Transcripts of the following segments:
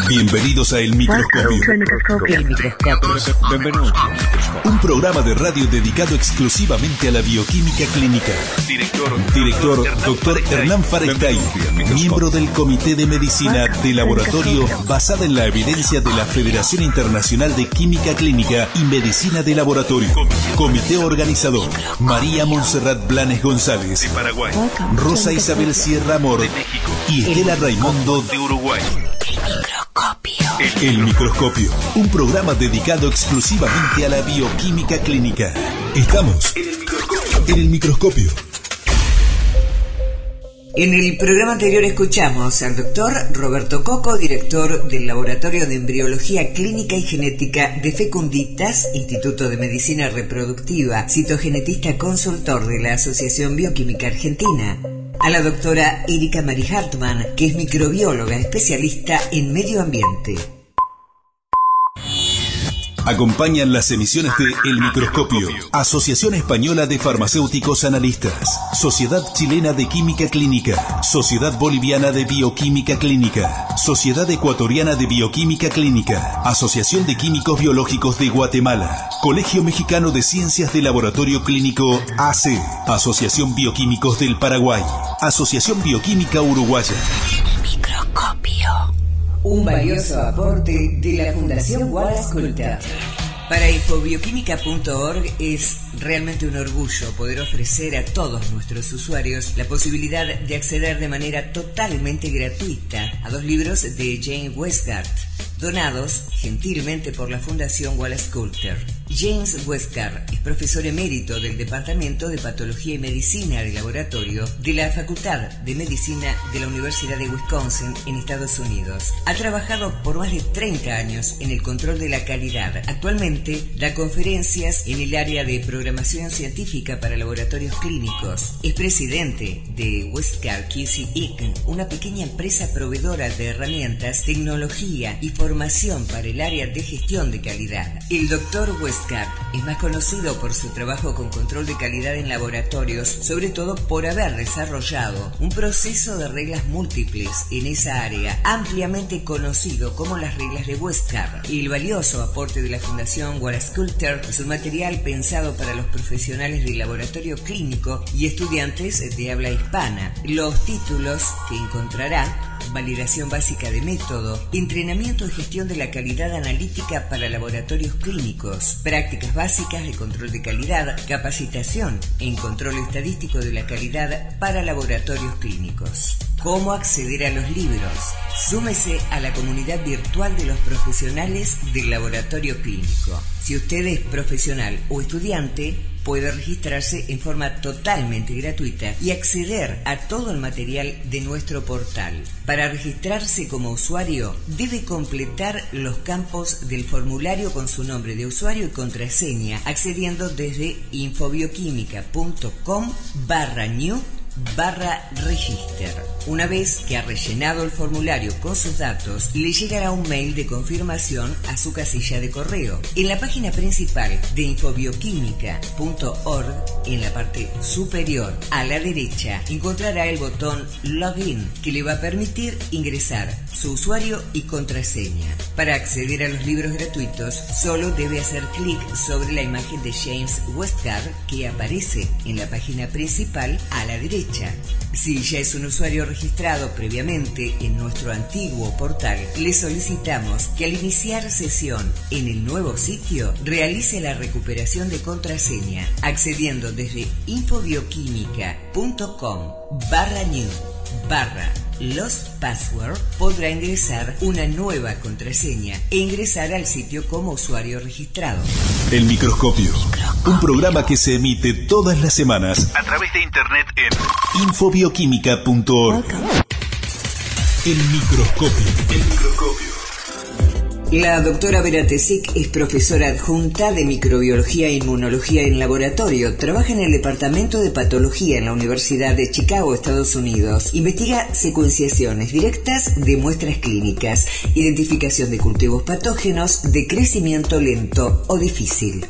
Bienvenidos a El Microscopio. Bienvenidos. Un programa de radio dedicado exclusivamente a la bioquímica clínica. Director Dr. Hernán Farestay, miembro del Comité de Medicina de Laboratorio basada en la evidencia de la Federación Internacional de Química Clínica y Medicina de Laboratorio. Comité organizador: María Montserrat Blanes González, de Paraguay, Rosa Isabel Sierra Amor de México y Estela Raimundo de Uruguay. El Microscopio, un programa dedicado exclusivamente a la bioquímica clínica. Estamos en el Microscopio. En el programa anterior escuchamos al doctor Roberto Coco, director del Laboratorio de Embriología Clínica y Genética de Fecunditas, Instituto de Medicina Reproductiva, citogenetista consultor de la Asociación Bioquímica Argentina. A la doctora Erika Mary Hartmann, que es microbióloga especialista en medio ambiente. Acompañan las emisiones de El Microscopio, Asociación Española de Farmacéuticos Analistas, Sociedad Chilena de Química Clínica, Sociedad Boliviana de Bioquímica Clínica, Sociedad Ecuatoriana de Bioquímica Clínica, Asociación de Químicos Biológicos de Guatemala, Colegio Mexicano de Ciencias de Laboratorio Clínico AC, Asociación Bioquímicos del Paraguay, Asociación Bioquímica Uruguaya. Microscopio. Un valioso aporte de la Fundación Wallace Coulter. Para infobioquímica.org es realmente un orgullo poder ofrecer a todos nuestros usuarios la posibilidad de acceder de manera totalmente gratuita a 2 libros de James Westgard, donados gentilmente por la Fundación Wallace Coulter. James Westgard es profesor emérito del Departamento de Patología y Medicina de Laboratorio de la Facultad de Medicina de la Universidad de Wisconsin en Estados Unidos. Ha trabajado por más de 30 años en el control de la calidad. Actualmente da conferencias en el área de programación científica para laboratorios clínicos. Es presidente de Westgard QC Inc., una pequeña empresa proveedora de herramientas, tecnología y formación para el área de gestión de calidad. El Dr. Westgard es más conocido por su trabajo con control de calidad en laboratorios, sobre todo por haber desarrollado un proceso de reglas múltiples en esa área, ampliamente conocido como las reglas de Westgard. El valioso aporte de la Fundación Wallace Coulter es un material pensado para los profesionales del laboratorio clínico y estudiantes de habla hispana. Los títulos que encontrará: validación básica de método, entrenamiento de gestión de la calidad analítica para laboratorios clínicos, prácticas básicas de control de calidad, capacitación en control estadístico de la calidad para laboratorios clínicos. ¿Cómo acceder a los libros? Súmese a la comunidad virtual de los profesionales del laboratorio clínico. Si usted es profesional o estudiante, puede registrarse en forma totalmente gratuita y acceder a todo el material de nuestro portal. Para registrarse como usuario, debe completar los campos del formulario con su nombre de usuario y contraseña, accediendo desde infobioquímica.com/new/register. Una vez que ha rellenado el formulario con sus datos, le llegará un mail de confirmación a su casilla de correo. En la página principal de infobioquímica.org, en la parte superior a la derecha, encontrará el botón Login, que le va a permitir ingresar su usuario y contraseña. Para acceder a los libros gratuitos, solo debe hacer clic sobre la imagen de James Westgard que aparece en la página principal a la derecha. Si ya es un usuario registrado previamente en nuestro antiguo portal, le solicitamos que al iniciar sesión en el nuevo sitio realice la recuperación de contraseña accediendo desde infobioquímica.com/new/lostpassword. Podrá ingresar una nueva contraseña e ingresar al sitio como usuario registrado. El Microscopio, un programa que se emite todas las semanas A través de internet en infobioquímica.org. El Microscopio. La doctora Vera Tesic es profesora adjunta de microbiología e inmunología en laboratorio. Trabaja en el Departamento de Patología en la Universidad de Chicago, Estados Unidos. Investiga secuenciaciones directas de muestras clínicas, identificación de cultivos patógenos de crecimiento lento o difícil.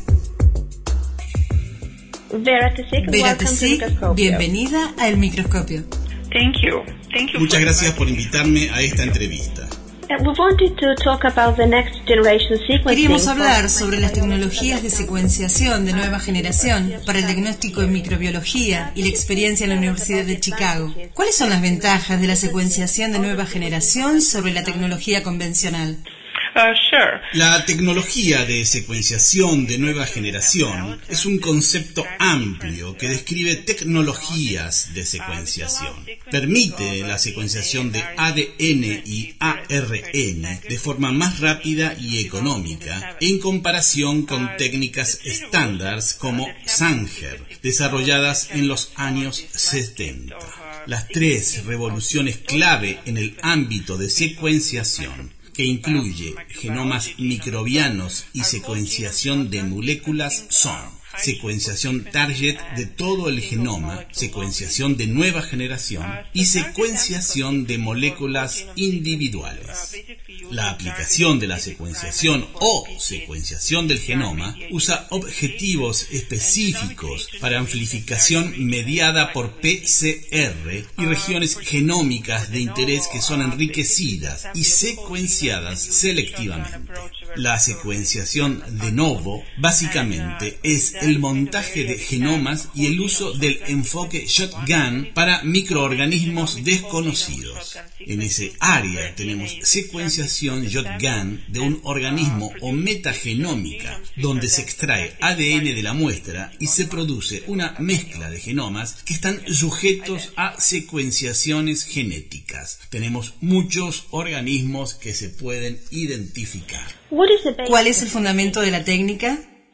Vera Tesic, bienvenida a El Microscopio. Thank you. Muchas gracias por invitarme a esta entrevista. Queríamos hablar sobre las tecnologías de secuenciación de nueva generación para el diagnóstico en microbiología y la experiencia en la Universidad de Chicago. ¿Cuáles son las ventajas de la secuenciación de nueva generación sobre la tecnología convencional? La tecnología de secuenciación de nueva generación es un concepto amplio que describe tecnologías de secuenciación. Permite la secuenciación de ADN y ARN de forma más rápida y económica en comparación con técnicas estándar como Sanger, desarrolladas en los años 70. Las tres revoluciones clave en el ámbito de secuenciación, que incluye genomas microbianos y secuenciación de moléculas, son secuenciación target de todo el genoma, secuenciación de nueva generación y secuenciación de moléculas individuales. La aplicación de la secuenciación o secuenciación del genoma usa objetivos específicos para amplificación mediada por PCR y regiones genómicas de interés que son enriquecidas y secuenciadas selectivamente. La secuenciación de novo básicamente es el montaje de genomas y el uso del enfoque shotgun para microorganismos desconocidos. En ese área tenemos secuenciación shotgun de un organismo o metagenómica, donde se extrae ADN de la muestra y se produce una mezcla de genomas que están sujetos a secuenciaciones genéticas. Tenemos muchos organismos que se pueden identificar. ¿Cuál es el fundamento de la técnica?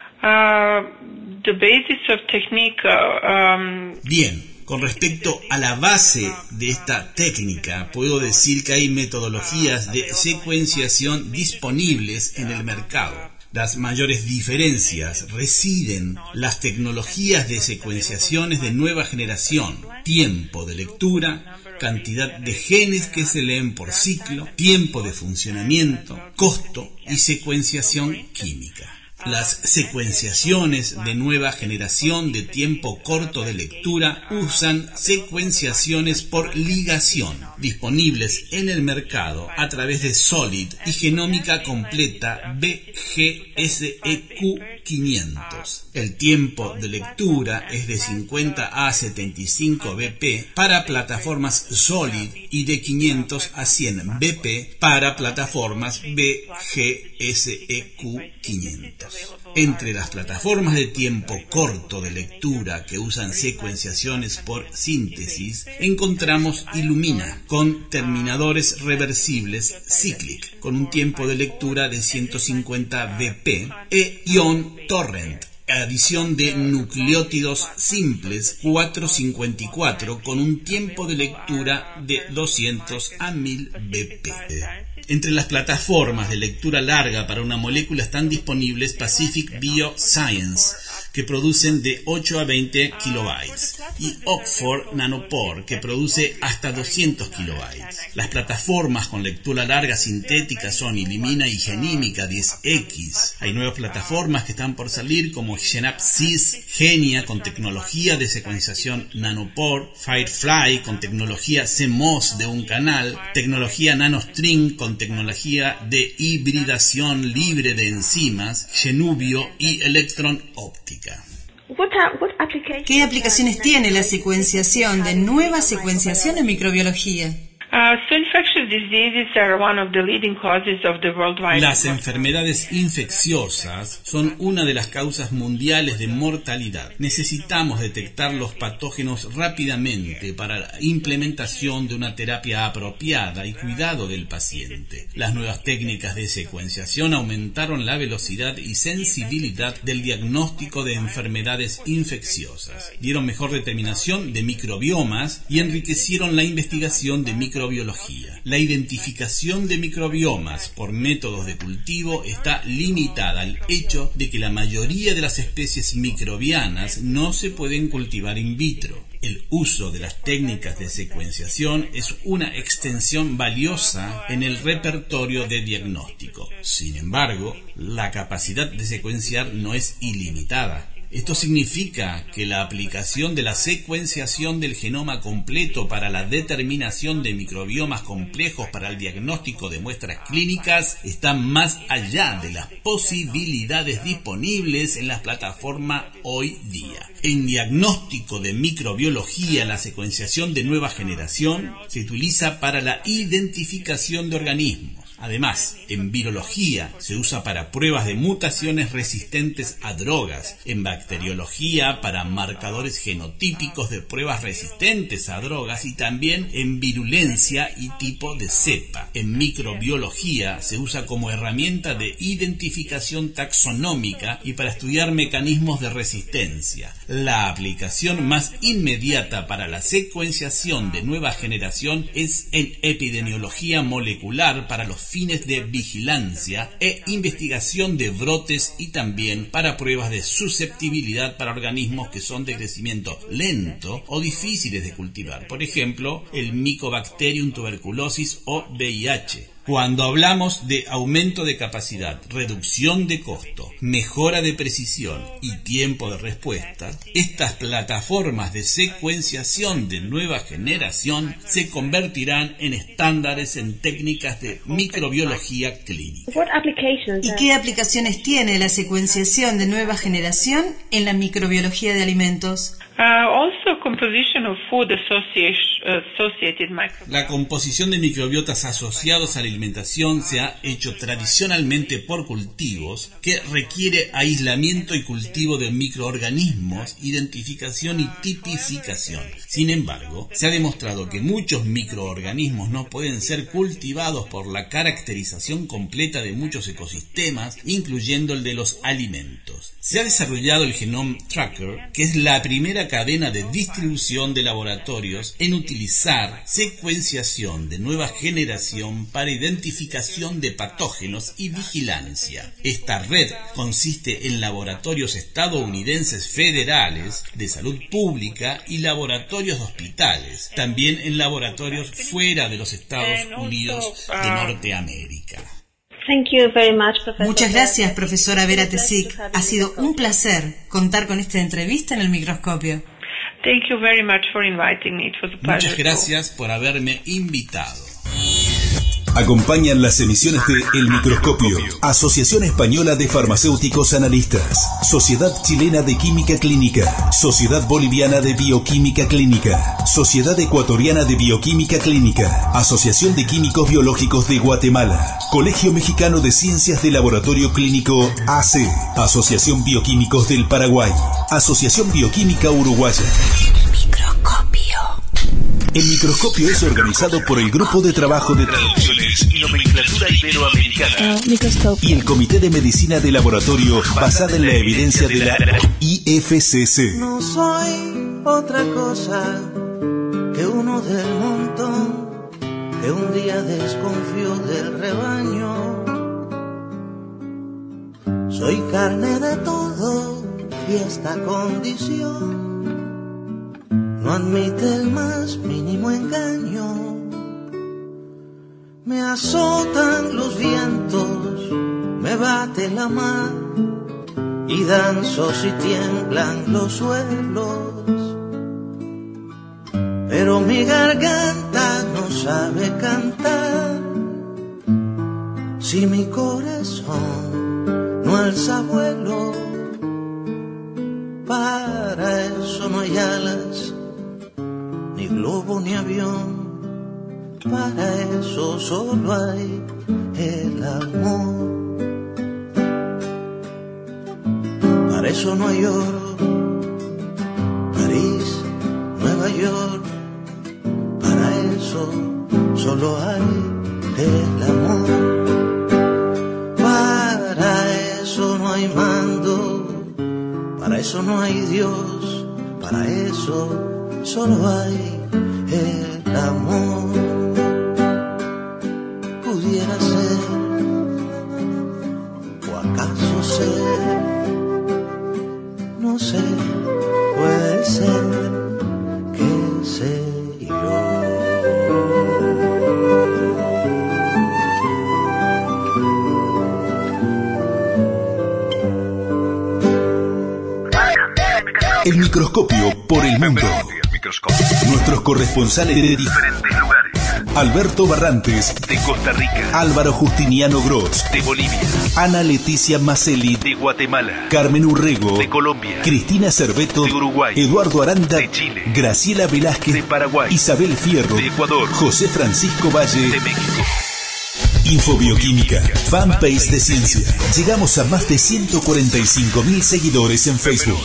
Bien. Con respecto a la base de esta técnica, puedo decir que hay metodologías de secuenciación disponibles en el mercado. Las mayores diferencias residen en las tecnologías de secuenciaciones de nueva generación, tiempo de lectura, cantidad de genes que se leen por ciclo, tiempo de funcionamiento, costo y secuenciación química. Las secuenciaciones de nueva generación de tiempo corto de lectura usan secuenciaciones por ligación, disponibles en el mercado a través de Solid y genómica completa BGSEQ500. El tiempo de lectura es de 50 a 75 BP para plataformas Solid y de 500 a 100 BP para plataformas BGSEQ500. Entre las plataformas de tiempo corto de lectura que usan secuenciaciones por síntesis, encontramos Illumina, con terminadores reversibles Cyclic, con un tiempo de lectura de 150 BP, e Ion Torrent, adición de nucleótidos simples 454, con un tiempo de lectura de 200 a 1000 BP. Entre las plataformas de lectura larga para una molécula están disponibles Pacific Bioscience, que producen de 8 a 20 kilobytes, y Oxford Nanopore, que produce hasta 200 kilobytes. Las plataformas con lectura larga sintética son Illumina y Genímica 10X. Hay nuevas plataformas que están por salir como Genapsys, Genia con tecnología de secuenciación Nanopore, Firefly con tecnología CMOS de un canal, tecnología NanoString con tecnología de hibridación libre de enzimas, Genubio y Electron Óptica. ¿Qué aplicaciones tiene la secuenciación de nueva secuenciación en microbiología? Las enfermedades infecciosas son una de las causas mundiales de mortalidad. Necesitamos detectar los patógenos rápidamente para la implementación de una terapia apropiada y cuidado del paciente. Las nuevas técnicas de secuenciación aumentaron la velocidad y sensibilidad del diagnóstico de enfermedades infecciosas, dieron mejor determinación de microbiomas y enriquecieron la investigación de microbiología. La identificación de microbiomas por métodos de cultivo está limitada al hecho de que la mayoría de las especies microbianas no se pueden cultivar in vitro. El uso de las técnicas de secuenciación es una extensión valiosa en el repertorio de diagnóstico. Sin embargo, la capacidad de secuenciar no es ilimitada. Esto significa que la aplicación de la secuenciación del genoma completo para la determinación de microbiomas complejos para el diagnóstico de muestras clínicas está más allá de las posibilidades disponibles en las plataformas hoy día. En diagnóstico de microbiología, la secuenciación de nueva generación se utiliza para la identificación de organismos. Además, en virología se usa para pruebas de mutaciones resistentes a drogas, en bacteriología para marcadores genotípicos de pruebas resistentes a drogas y también en virulencia y tipo de cepa. En microbiología se usa como herramienta de identificación taxonómica y para estudiar mecanismos de resistencia. La aplicación más inmediata para la secuenciación de nueva generación es en epidemiología molecular para los fines de vigilancia e investigación de brotes y también para pruebas de susceptibilidad para organismos que son de crecimiento lento o difíciles de cultivar, por ejemplo, el Mycobacterium tuberculosis o VIH. Cuando hablamos de aumento de capacidad, reducción de costo, mejora de precisión y tiempo de respuesta, estas plataformas de secuenciación de nueva generación se convertirán en estándares en técnicas de microbiología clínica. ¿Y qué aplicaciones tiene la secuenciación de nueva generación en la microbiología de alimentos? La composición de microbiotas asociados a la alimentación se ha hecho tradicionalmente por cultivos que requiere aislamiento y cultivo de microorganismos, identificación y tipificación. Sin embargo, se ha demostrado que muchos microorganismos no pueden ser cultivados por la caracterización completa de muchos ecosistemas, incluyendo el de los alimentos. Se ha desarrollado el Genome Tracker, que es la primera cadena de distribución de laboratorios en utilizar secuenciación de nueva generación para identificación de patógenos y vigilancia. Esta red consiste en laboratorios estadounidenses federales de salud pública y laboratorios de hospitales, también en laboratorios fuera de los Estados Unidos de Norteamérica. Muchas gracias, profesora Vera Tesic. Ha sido un placer contar con esta entrevista en el microscopio. Muchas gracias por haberme invitado. Acompañan las emisiones de El Microscopio, Asociación Española de Farmacéuticos Analistas, Sociedad Chilena de Química Clínica, Sociedad Boliviana de Bioquímica Clínica, Sociedad Ecuatoriana de Bioquímica Clínica, Asociación de Químicos Biológicos de Guatemala, Colegio Mexicano de Ciencias de Laboratorio Clínico AC, Asociación Bioquímicos del Paraguay, Asociación Bioquímica Uruguaya. El Microscopio es organizado por el Grupo de Trabajo de Traducciones y Nomenclatura Iberoamericana y el Comité de Medicina de Laboratorio basada en la evidencia de la IFCC. No soy otra cosa que uno del montón que un día desconfió del rebaño. Soy carne de todo y esta condición no admite el más mínimo engaño. Me azotan los vientos, me bate la mar y danzo si tiemblan los suelos. Pero mi garganta no sabe cantar si mi corazón no alza vuelo. Para eso no hay alas, ni globo ni avión, para eso solo hay el amor. Para eso no hay oro, París, Nueva York, para eso solo hay el amor. Para eso no hay mando, para eso no hay Dios, para eso solo hay el amor. Pudiera ser, o acaso ser, no sé, puede ser, qué sé yo. El microscopio por el mundo. Nuestros corresponsales de diferentes lugares. Alberto Barrantes, de Costa Rica. Álvaro Justiniano Gross, de Bolivia. Ana Leticia Macelli, de Guatemala. Carmen Urrego, de Colombia. Cristina Cerveto, de Uruguay. Eduardo Aranda, de Chile. Graciela Velázquez, de Paraguay. Isabel Fierro, de Ecuador. José Francisco Valle, de México. Infobioquímica, fanpage de ciencia. Llegamos a más de 145.000 seguidores en Facebook.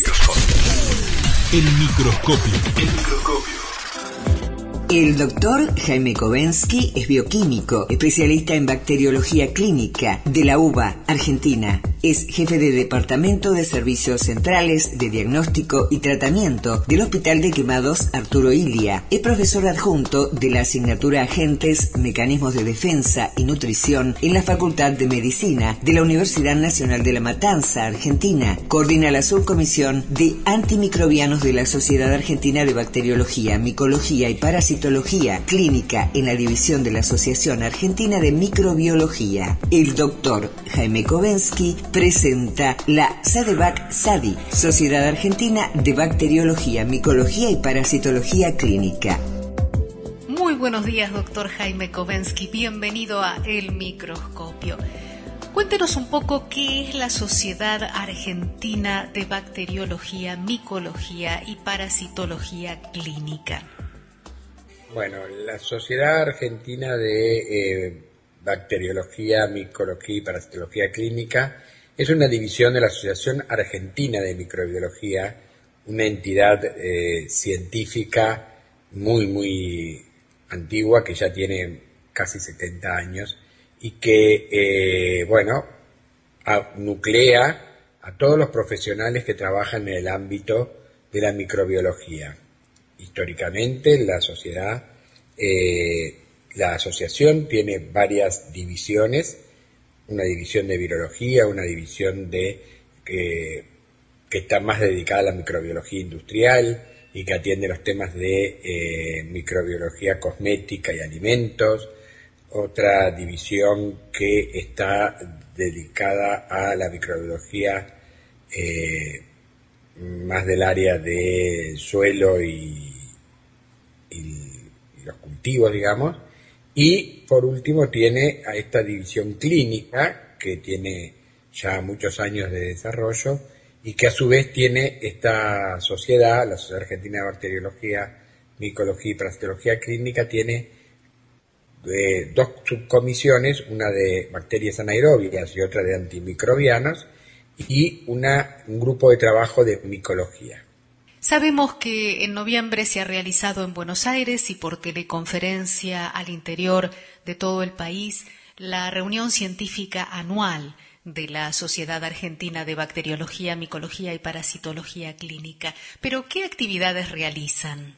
El microscopio. El microscopio. El doctor Jaime Kovensky es bioquímico, especialista en bacteriología clínica de la UBA, Argentina. Es jefe de Departamento de Servicios Centrales de Diagnóstico y Tratamiento del Hospital de Quemados Arturo Illia. Es profesor adjunto de la asignatura Agentes, Mecanismos de Defensa y Nutrición en la Facultad de Medicina de la Universidad Nacional de La Matanza, Argentina. Coordina la subcomisión de antimicrobianos de la Sociedad Argentina de Bacteriología, Micología y Parasitología Clínica en la división de la Asociación Argentina de Microbiología. El doctor Jaime Kovensky presenta la SADEBAC-SADI, Sociedad Argentina de Bacteriología, Micología y Parasitología Clínica. Muy buenos días, doctor Jaime Kovensky. Bienvenido a El Microscopio. Cuéntenos un poco qué es la Sociedad Argentina de Bacteriología, Micología y Parasitología Clínica. Bueno, la Sociedad Argentina de Bacteriología, Micología y Parasitología Clínica es una división de la Asociación Argentina de Microbiología, una entidad científica muy antigua que ya tiene casi 70 años y que, nuclea a todos los profesionales que trabajan en el ámbito de la microbiología. Históricamente, la asociación tiene varias divisiones, una división de virología, una división que está más dedicada a la microbiología industrial y que atiende los temas de microbiología cosmética y alimentos, otra división que está dedicada a la microbiología más del área de suelo y los cultivos, digamos, y por último tiene a esta división clínica que tiene ya muchos años de desarrollo y que a su vez tiene esta sociedad, la Sociedad Argentina de Bacteriología, Micología y Parasitología Clínica, tiene dos subcomisiones, una de bacterias anaerobias y otra de antimicrobianos, y un grupo de trabajo de micología. Sabemos que en noviembre se ha realizado en Buenos Aires y por teleconferencia al interior de todo el país la reunión científica anual de la Sociedad Argentina de Bacteriología, Micología y Parasitología Clínica. Pero, ¿qué actividades realizan?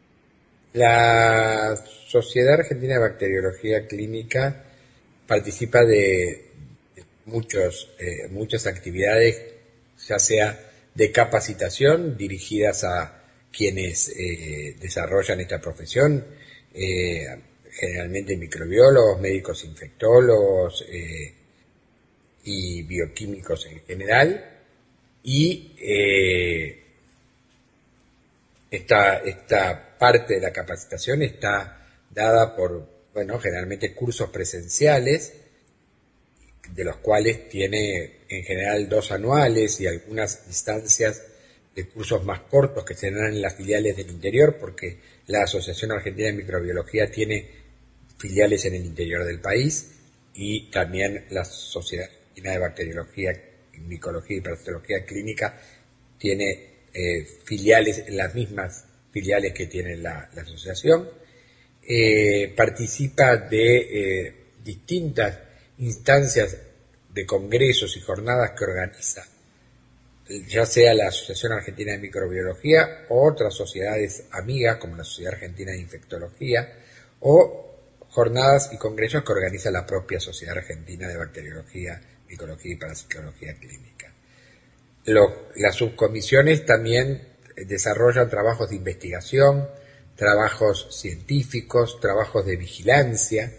La Sociedad Argentina de Bacteriología Clínica participa de muchas actividades, ya sea de capacitación dirigidas a quienes desarrollan esta profesión, generalmente microbiólogos, médicos infectólogos y bioquímicos en general, y esta parte de la capacitación está dada por, generalmente cursos presenciales, de los cuales tiene en general 2 anuales y algunas instancias de cursos más cortos que se dan en las filiales del interior, porque la Asociación Argentina de Microbiología tiene filiales en el interior del país y también la Sociedad Argentina de Bacteriología, Micología y Parasitología Clínica tiene filiales, las mismas filiales que tiene la asociación. Participa de distintas instancias de congresos y jornadas que organiza ya sea la Asociación Argentina de Microbiología o otras sociedades amigas como la Sociedad Argentina de Infectología, o jornadas y congresos que organiza la propia Sociedad Argentina de Bacteriología, Micología y Parasitología Clínica. Las subcomisiones también desarrollan trabajos de investigación, trabajos científicos, trabajos de vigilancia,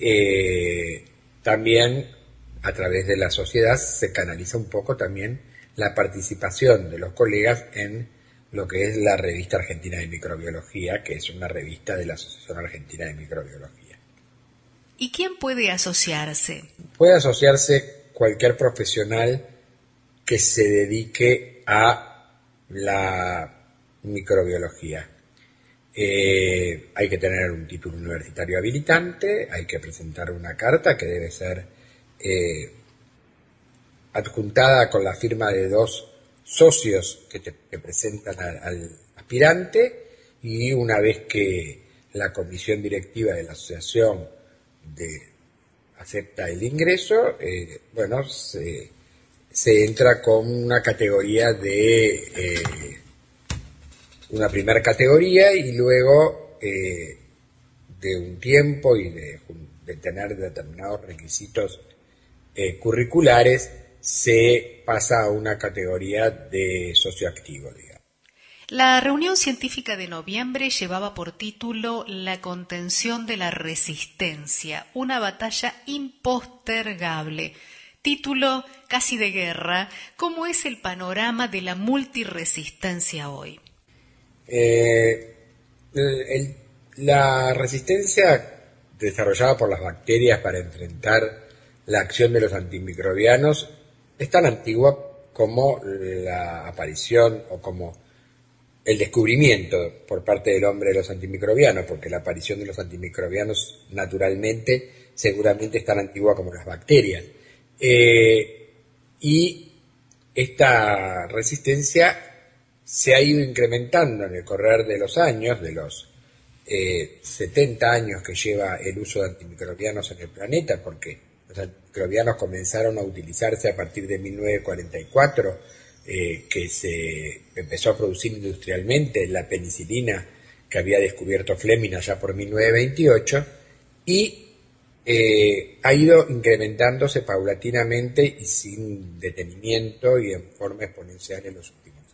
y también a través de la sociedad se canaliza un poco también la participación de los colegas en lo que es la Revista Argentina de Microbiología, que es una revista de la Asociación Argentina de Microbiología. ¿Y quién puede asociarse? Puede asociarse cualquier profesional que se dedique a la microbiología. Hay que tener un título universitario habilitante, hay que presentar una carta que debe ser adjuntada con la firma de 2 socios que presentan al aspirante, y una vez que la comisión directiva de la asociación acepta el ingreso, se entra con una categoría una primera categoría, y luego de un tiempo y de tener determinados requisitos curriculares, se pasa a una categoría de socioactivo, digamos. La reunión científica de noviembre llevaba por título La contención de la resistencia, una batalla impostergable. Título casi de guerra. ¿Cómo es el panorama de la multiresistencia hoy? La resistencia desarrollada por las bacterias para enfrentar la acción de los antimicrobianos es tan antigua como la aparición o como el descubrimiento por parte del hombre de los antimicrobianos, porque la aparición de los antimicrobianos naturalmente seguramente es tan antigua como las bacterias. Y esta resistencia se ha ido incrementando en el correr de los años, de los 70 años que lleva el uso de antimicrobianos en el planeta, porque los antimicrobianos comenzaron a utilizarse a partir de 1944, que se empezó a producir industrialmente la penicilina que había descubierto Fleming allá por 1928, y ha ido incrementándose paulatinamente y sin detenimiento y en forma exponencial en los últimos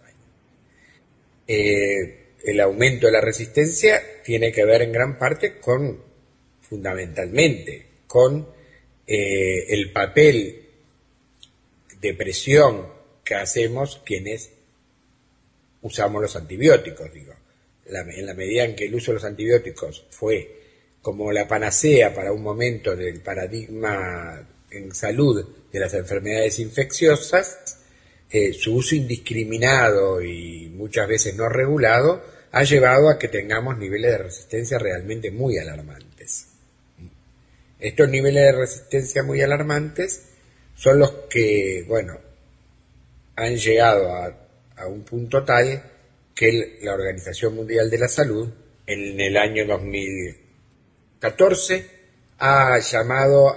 años. El aumento de la resistencia tiene que ver en gran parte fundamentalmente con el papel de presión que hacemos quienes usamos los antibióticos, digo. En la medida en que el uso de los antibióticos fue como la panacea para un momento del paradigma en salud de las enfermedades infecciosas, su uso indiscriminado y muchas veces no regulado ha llevado a que tengamos niveles de resistencia realmente muy alarmantes. Estos niveles de resistencia muy alarmantes son los que, han llegado a un punto tal que la Organización Mundial de la Salud, en el año 2014, ha llamado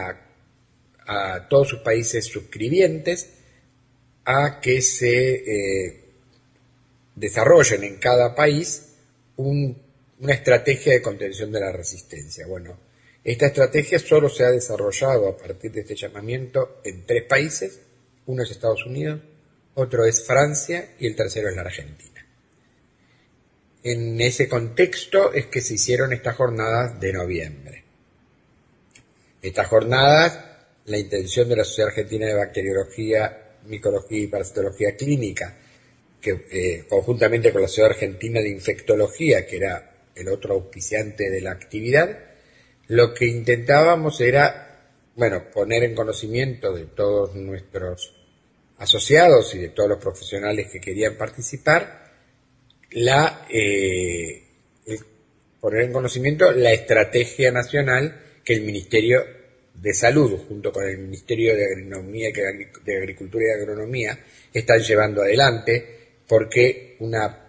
a todos sus países suscribientes a que se desarrollen en cada país una estrategia de contención de la resistencia. Bueno, esta estrategia solo se ha desarrollado a partir de este llamamiento en 3 países. Uno es Estados Unidos, otro es Francia y el tercero es la Argentina. En ese contexto es que se hicieron estas jornadas de noviembre. Estas jornadas, la intención de la Sociedad Argentina de Bacteriología, Micología y Parasitología Clínica, que conjuntamente con la Sociedad Argentina de Infectología, que era el otro auspiciante de la actividad, lo que intentábamos era, poner en conocimiento de todos nuestros asociados y de todos los profesionales que querían participar, poner en conocimiento la estrategia nacional que el Ministerio de Salud, junto con el Ministerio de Agricultura y de Agronomía, están llevando adelante, porque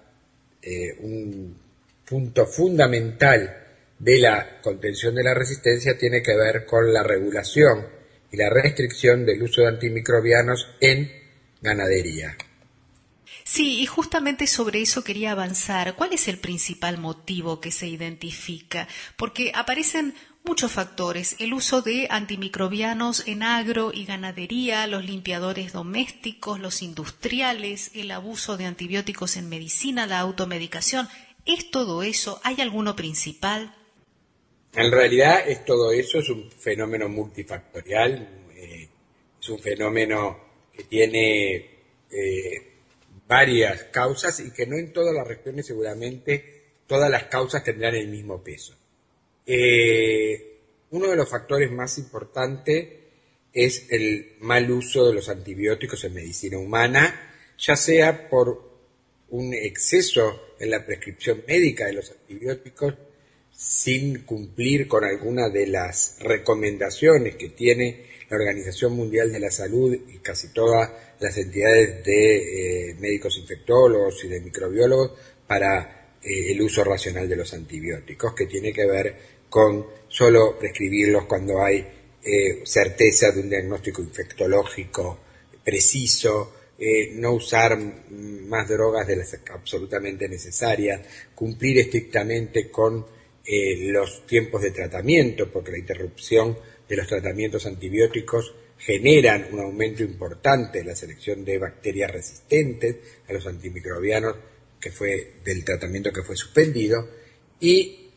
un punto fundamental de la contención de la resistencia tiene que ver con la regulación y la restricción del uso de antimicrobianos en ganadería. Sí, y justamente sobre eso quería avanzar. ¿Cuál es el principal motivo que se identifica? Porque aparecen muchos factores: el uso de antimicrobianos en agro y ganadería, los limpiadores domésticos, los industriales, el abuso de antibióticos en medicina, la automedicación. ¿Es todo eso? ¿Hay alguno principal? En realidad es todo eso, es un fenómeno multifactorial, es un fenómeno que tiene varias causas y que no en todas las regiones seguramente todas las causas tendrán el mismo peso. Uno de los factores más importantes es el mal uso de los antibióticos en medicina humana, ya sea por un exceso en la prescripción médica de los antibióticos sin cumplir con alguna de las recomendaciones que tiene la Organización Mundial de la Salud y casi todas las entidades de médicos infectólogos y de microbiólogos para el uso racional de los antibióticos, que tiene que ver con solo prescribirlos cuando hay certeza de un diagnóstico infectológico preciso, no usar más drogas de las absolutamente necesarias, cumplir estrictamente con los tiempos de tratamiento, porque la interrupción de los tratamientos antibióticos generan un aumento importante en la selección de bacterias resistentes a los antimicrobianos que fue del tratamiento que fue suspendido, y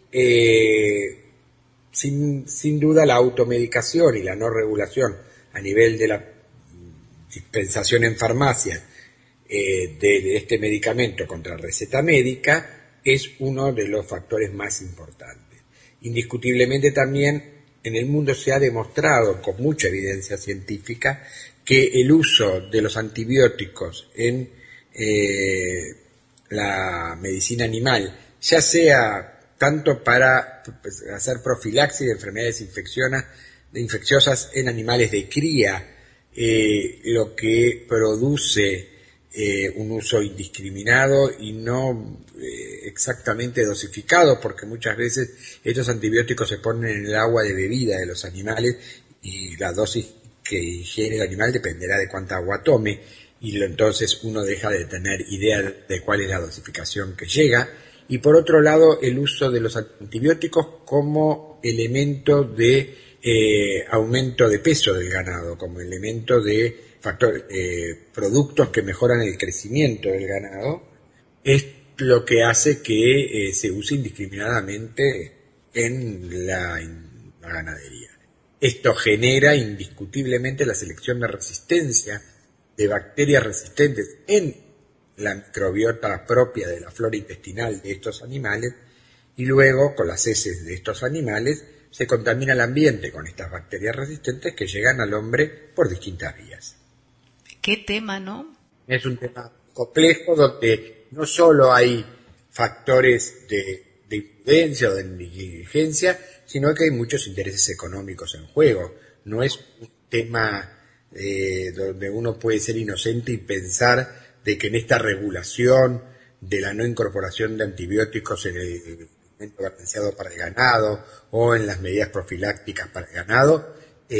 sin duda la automedicación y la no regulación a nivel de la dispensación en farmacia de este medicamento contra receta médica es uno de los factores más importantes. Indiscutiblemente también en el mundo se ha demostrado con mucha evidencia científica que el uso de los antibióticos en la medicina animal, ya sea tanto para hacer profilaxis de enfermedades infecciosas en animales de cría, lo que produce un uso indiscriminado y no exactamente dosificado, porque muchas veces estos antibióticos se ponen en el agua de bebida de los animales y la dosis que ingiere el animal dependerá de cuánta agua tome, y entonces uno deja de tener idea de cuál es la dosificación que llega. Y por otro lado, el uso de los antibióticos como elemento de aumento de peso del ganado, como elemento de productos que mejoran el crecimiento del ganado, es lo que hace que se use indiscriminadamente en la ganadería. Esto genera indiscutiblemente la selección de resistencia de bacterias resistentes en la microbiota propia de la flora intestinal de estos animales, y luego con las heces de estos animales se contamina el ambiente con estas bacterias resistentes que llegan al hombre por distintas vías. ¿Qué tema, no? Es un tema complejo donde no solo hay factores de imprudencia o de negligencia, sino que hay muchos intereses económicos en juego. No es un tema donde uno puede ser inocente y pensar de que en esta regulación de la no incorporación de antibióticos en el alimento balanceado para el ganado o en las medidas profilácticas para el ganado,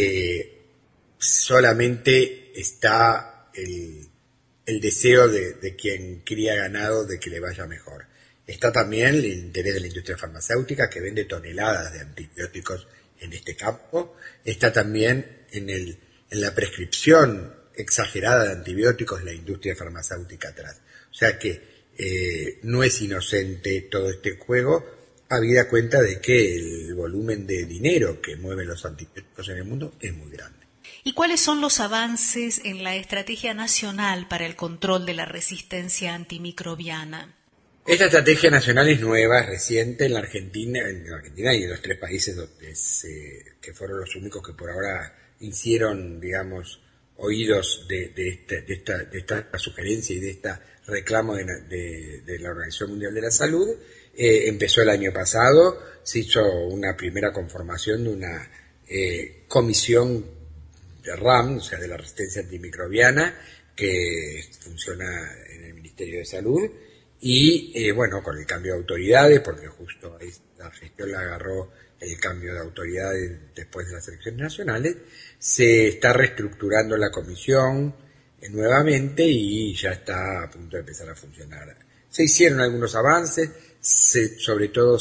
solamente está el deseo de quien cría ganado de que le vaya mejor. Está también el interés de la industria farmacéutica, que vende toneladas de antibióticos en este campo. Está también en la prescripción exagerada de antibióticos la industria farmacéutica atrás. O sea que no es inocente todo este juego, habida cuenta de que el volumen de dinero que mueven los antibióticos en el mundo es muy grande. ¿Y cuáles son los avances en la Estrategia Nacional para el Control de la Resistencia Antimicrobiana? Esta estrategia nacional es nueva, es reciente en la Argentina y en los 3 países que fueron los únicos que por ahora hicieron, digamos, oídos de esta sugerencia y de este reclamo de la Organización Mundial de la Salud. Empezó el año pasado, se hizo una primera conformación de una comisión de RAM, o sea, de la resistencia antimicrobiana, que funciona en el Ministerio de Salud, y bueno, con el cambio de autoridades, porque justo la gestión la agarró el cambio de autoridades después de las elecciones nacionales, se está reestructurando la comisión nuevamente y ya está a punto de empezar a funcionar. Se hicieron algunos avances, sobre todo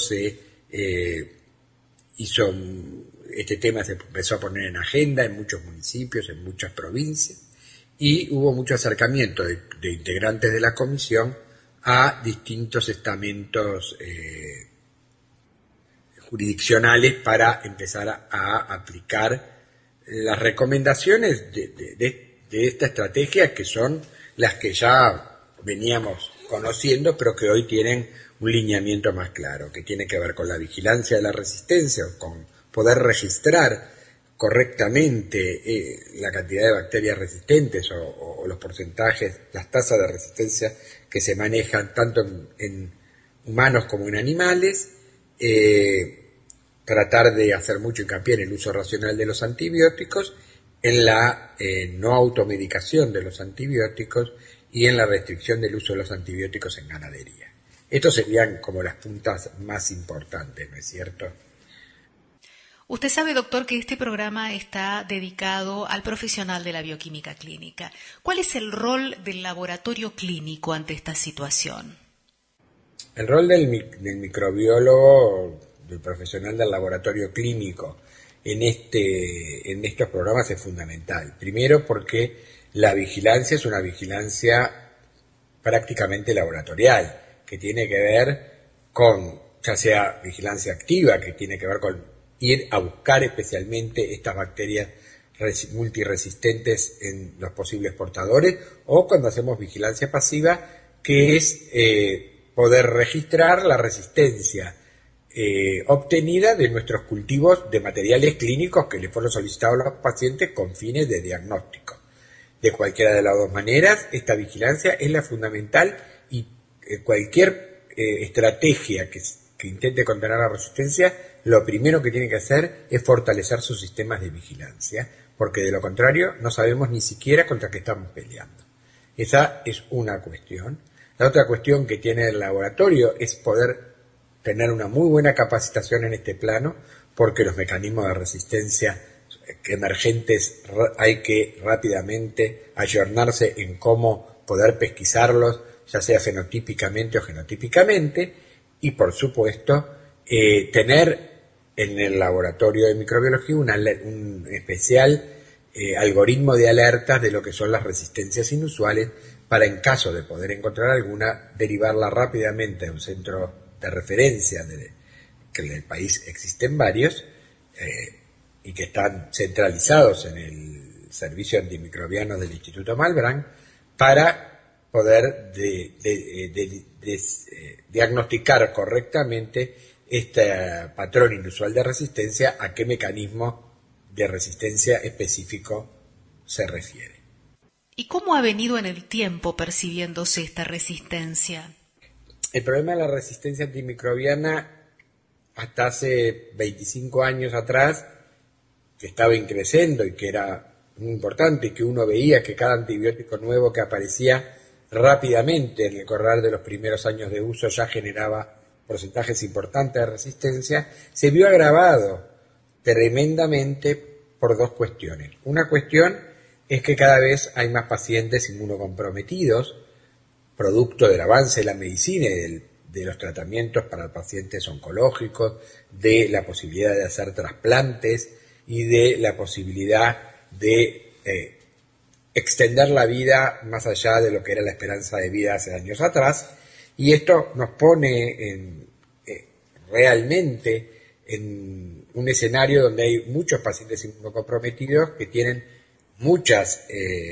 este tema se empezó a poner en agenda en muchos municipios, en muchas provincias, y hubo mucho acercamiento de integrantes de la comisión a distintos estamentos jurisdiccionales para empezar a aplicar las recomendaciones esta estrategia, que son las que ya veníamos conociendo, pero que hoy tienen un lineamiento más claro, que tiene que ver con la vigilancia de la resistencia, con poder registrar correctamente la cantidad de bacterias resistentes o los porcentajes, las tasas de resistencia que se manejan tanto en humanos como en animales, tratar de hacer mucho hincapié en el uso racional de los antibióticos, en la no automedicación de los antibióticos y en la restricción del uso de los antibióticos en ganadería. Estos serían como las puntas más importantes, ¿no es cierto? Usted sabe, doctor, que este programa está dedicado al profesional de la bioquímica clínica. ¿Cuál es el rol del laboratorio clínico ante esta situación? El rol del microbiólogo, del profesional del laboratorio clínico en estos programas es fundamental. Primero porque la vigilancia es una vigilancia prácticamente laboratorial, que tiene que ver con, ya sea vigilancia activa, que tiene que ver con ir a buscar especialmente estas bacterias multiresistentes en los posibles portadores, o cuando hacemos vigilancia pasiva, que es poder registrar la resistencia obtenida de nuestros cultivos de materiales clínicos que les fueron solicitados a los pacientes con fines de diagnóstico. De cualquiera de las dos maneras, esta vigilancia es la fundamental, y cualquier estrategia que intente contener la resistencia, lo primero que tiene que hacer es fortalecer sus sistemas de vigilancia, porque de lo contrario no sabemos ni siquiera contra qué estamos peleando. Esa es una cuestión. La otra cuestión que tiene el laboratorio es poder tener una muy buena capacitación en este plano, porque los mecanismos de resistencia emergentes hay que rápidamente ayornarse en cómo poder pesquisarlos, ya sea fenotípicamente o genotípicamente, y por supuesto tener en el laboratorio de microbiología un especial algoritmo de alertas de lo que son las resistencias inusuales, para, en caso de poder encontrar alguna, derivarla rápidamente a un centro de referencia, que en el país existen varios, y que están centralizados en el servicio antimicrobiano del Instituto Malbrán, para poder diagnosticar correctamente este patrón inusual de resistencia, a qué mecanismo de resistencia específico se refiere. ¿Y cómo ha venido en el tiempo percibiéndose esta resistencia? El problema de la resistencia antimicrobiana, hasta hace 25 años atrás, que estaba increciendo y que era muy importante, y que uno veía que cada antibiótico nuevo que aparecía rápidamente en el correr de los primeros años de uso ya generaba porcentajes importantes de resistencia, se vio agravado tremendamente por dos cuestiones. Una cuestión es que cada vez hay más pacientes inmunocomprometidos, producto del avance de la medicina y de los tratamientos para pacientes oncológicos, de la posibilidad de hacer trasplantes y de la posibilidad de extender la vida más allá de lo que era la esperanza de vida hace años atrás, y esto nos pone realmente en un escenario donde hay muchos pacientes inmunocomprometidos que tienen muchas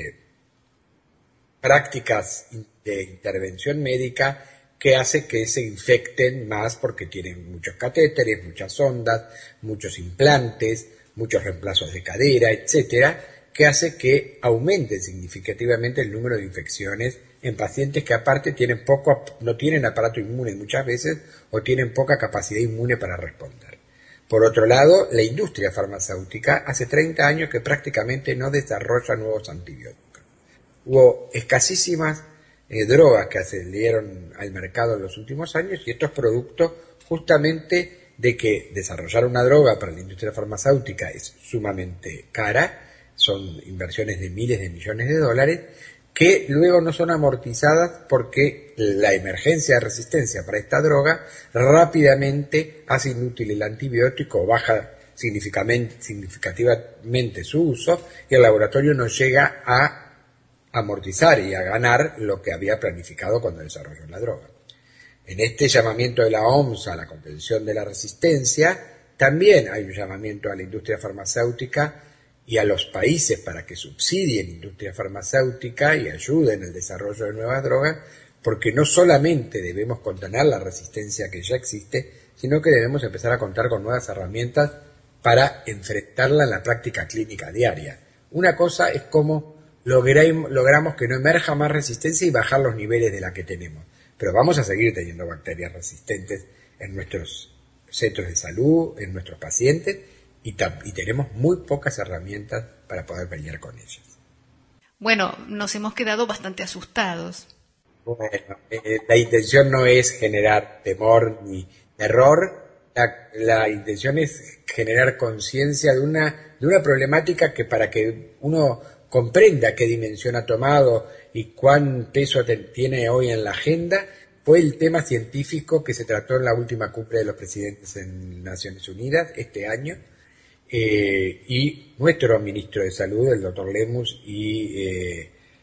prácticas de intervención médica que hace que se infecten más, porque tienen muchos catéteres, muchas sondas, muchos implantes, muchos reemplazos de cadera, etcétera, que hace que aumente significativamente el número de infecciones en pacientes que aparte no tienen aparato inmune muchas veces, o tienen poca capacidad inmune para responder. Por otro lado, la industria farmacéutica hace 30 años que prácticamente no desarrolla nuevos antibióticos. Hubo escasísimas drogas que salieron al mercado en los últimos años, y esto es producto justamente de que desarrollar una droga para la industria farmacéutica es sumamente cara, son inversiones de miles de millones de dólares, que luego no son amortizadas porque la emergencia de resistencia para esta droga rápidamente hace inútil el antibiótico, baja significativamente su uso, y el laboratorio no llega a amortizar y a ganar lo que había planificado cuando desarrolló la droga. En este llamamiento de la OMS a la contención de la resistencia, también hay un llamamiento a la industria farmacéutica y a los países para que subsidien industria farmacéutica y ayuden al desarrollo de nuevas drogas, porque no solamente debemos contener la resistencia que ya existe, sino que debemos empezar a contar con nuevas herramientas para enfrentarla en la práctica clínica diaria. Una cosa es cómo logramos que no emerja más resistencia y bajar los niveles de la que tenemos, pero vamos a seguir teniendo bacterias resistentes en nuestros centros de salud, en nuestros pacientes, y tenemos muy pocas herramientas para poder pelear con ellas. Bueno, nos hemos quedado bastante asustados. Bueno, la intención no es generar temor ni terror, la intención es generar conciencia de una problemática que, para que uno comprenda qué dimensión ha tomado y cuán peso tiene hoy en la agenda, fue el tema científico que se trató en la última cumbre de los presidentes en Naciones Unidas este año, y nuestro ministro de Salud, el doctor Lemus, y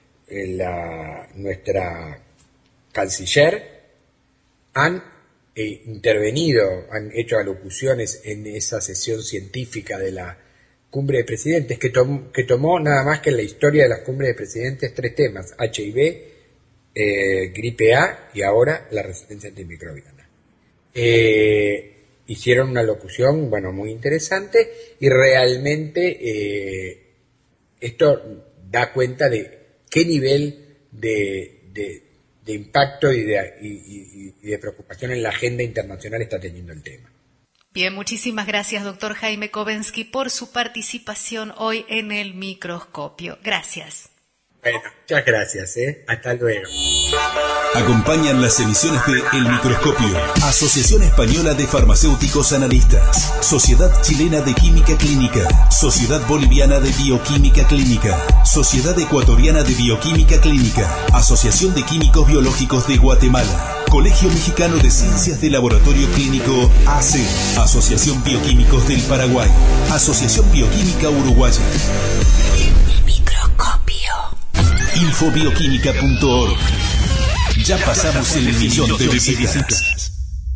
nuestra canciller han intervenido, han hecho alocuciones en esa sesión científica de la cumbre de presidentes, que tomó nada más que en la historia de las cumbres de presidentes 3 temas: HIV, gripe A y ahora la resistencia antimicrobiana. Hicieron una locución, bueno, muy interesante, y realmente esto da cuenta de qué nivel de impacto y de preocupación en la agenda internacional está teniendo el tema. Bien, muchísimas gracias, doctor Jaime Kovensky, por su participación hoy en el microscopio. Gracias. Bueno, muchas gracias, hasta luego. Acompañan las emisiones de El Microscopio, Asociación Española de Farmacéuticos Analistas, Sociedad Chilena de Química Clínica, Sociedad Boliviana de Bioquímica Clínica, Sociedad Ecuatoriana de Bioquímica Clínica, Asociación de Químicos Biológicos de Guatemala, Colegio Mexicano de Ciencias de Laboratorio Clínico AC, Asociación Bioquímicos del Paraguay, Asociación Bioquímica Uruguaya. Infobioquímica.org. Ya pasamos el millón de visitas.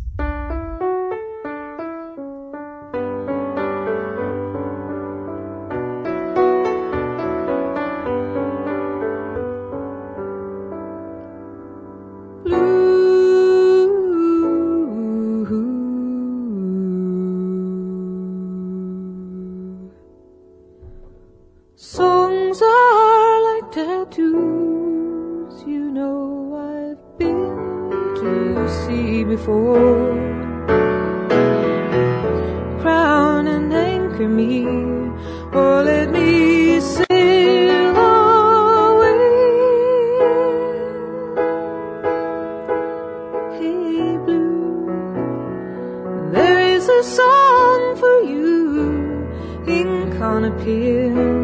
Songs are like tattoos, you know I've been to see before. Crown and anchor me, or let me sail away. Hey blue, there is a song for you, ink on a pen.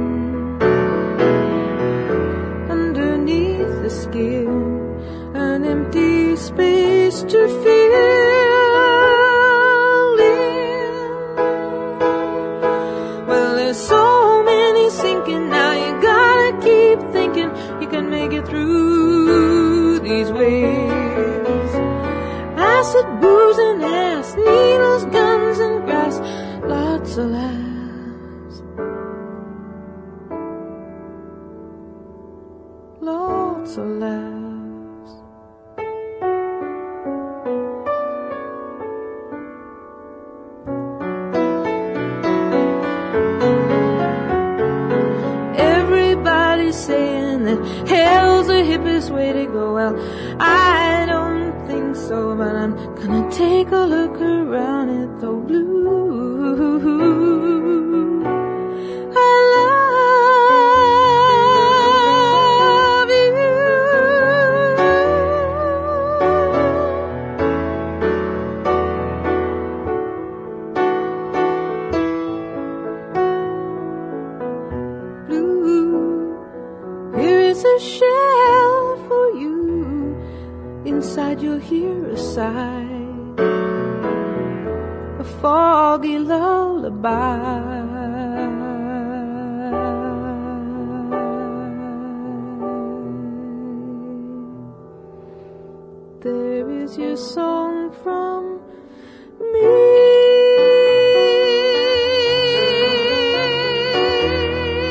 Skin, an empty space to fill in. Well, there's so many sinking now, you gotta keep thinking you can make it through these waves. Acid, booze and ass, needles, guns and grass, lots of laughs. Lots of laughs. Everybody's saying that hell's the hippest way to go. Well, I don't think so, but I'm gonna take a look around at the blue. You'll hear a sigh, a foggy lullaby. There is your song from me.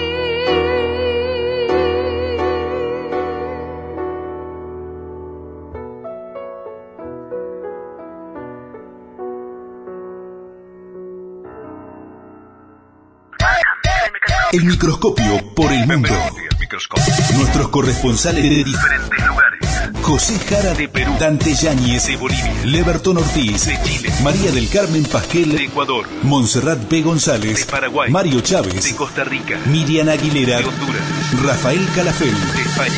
El microscopio por el mundo. Nuestros corresponsales de diferentes lugares. José Jara de Perú, Dante Yáñez de Bolivia, Leberton Ortiz de Chile, María del Carmen Pasquel de Ecuador, Montserrat P. González de Paraguay, Mario Chávez de Costa Rica, Miriam Aguilera de Honduras, Rafael Calafel de España.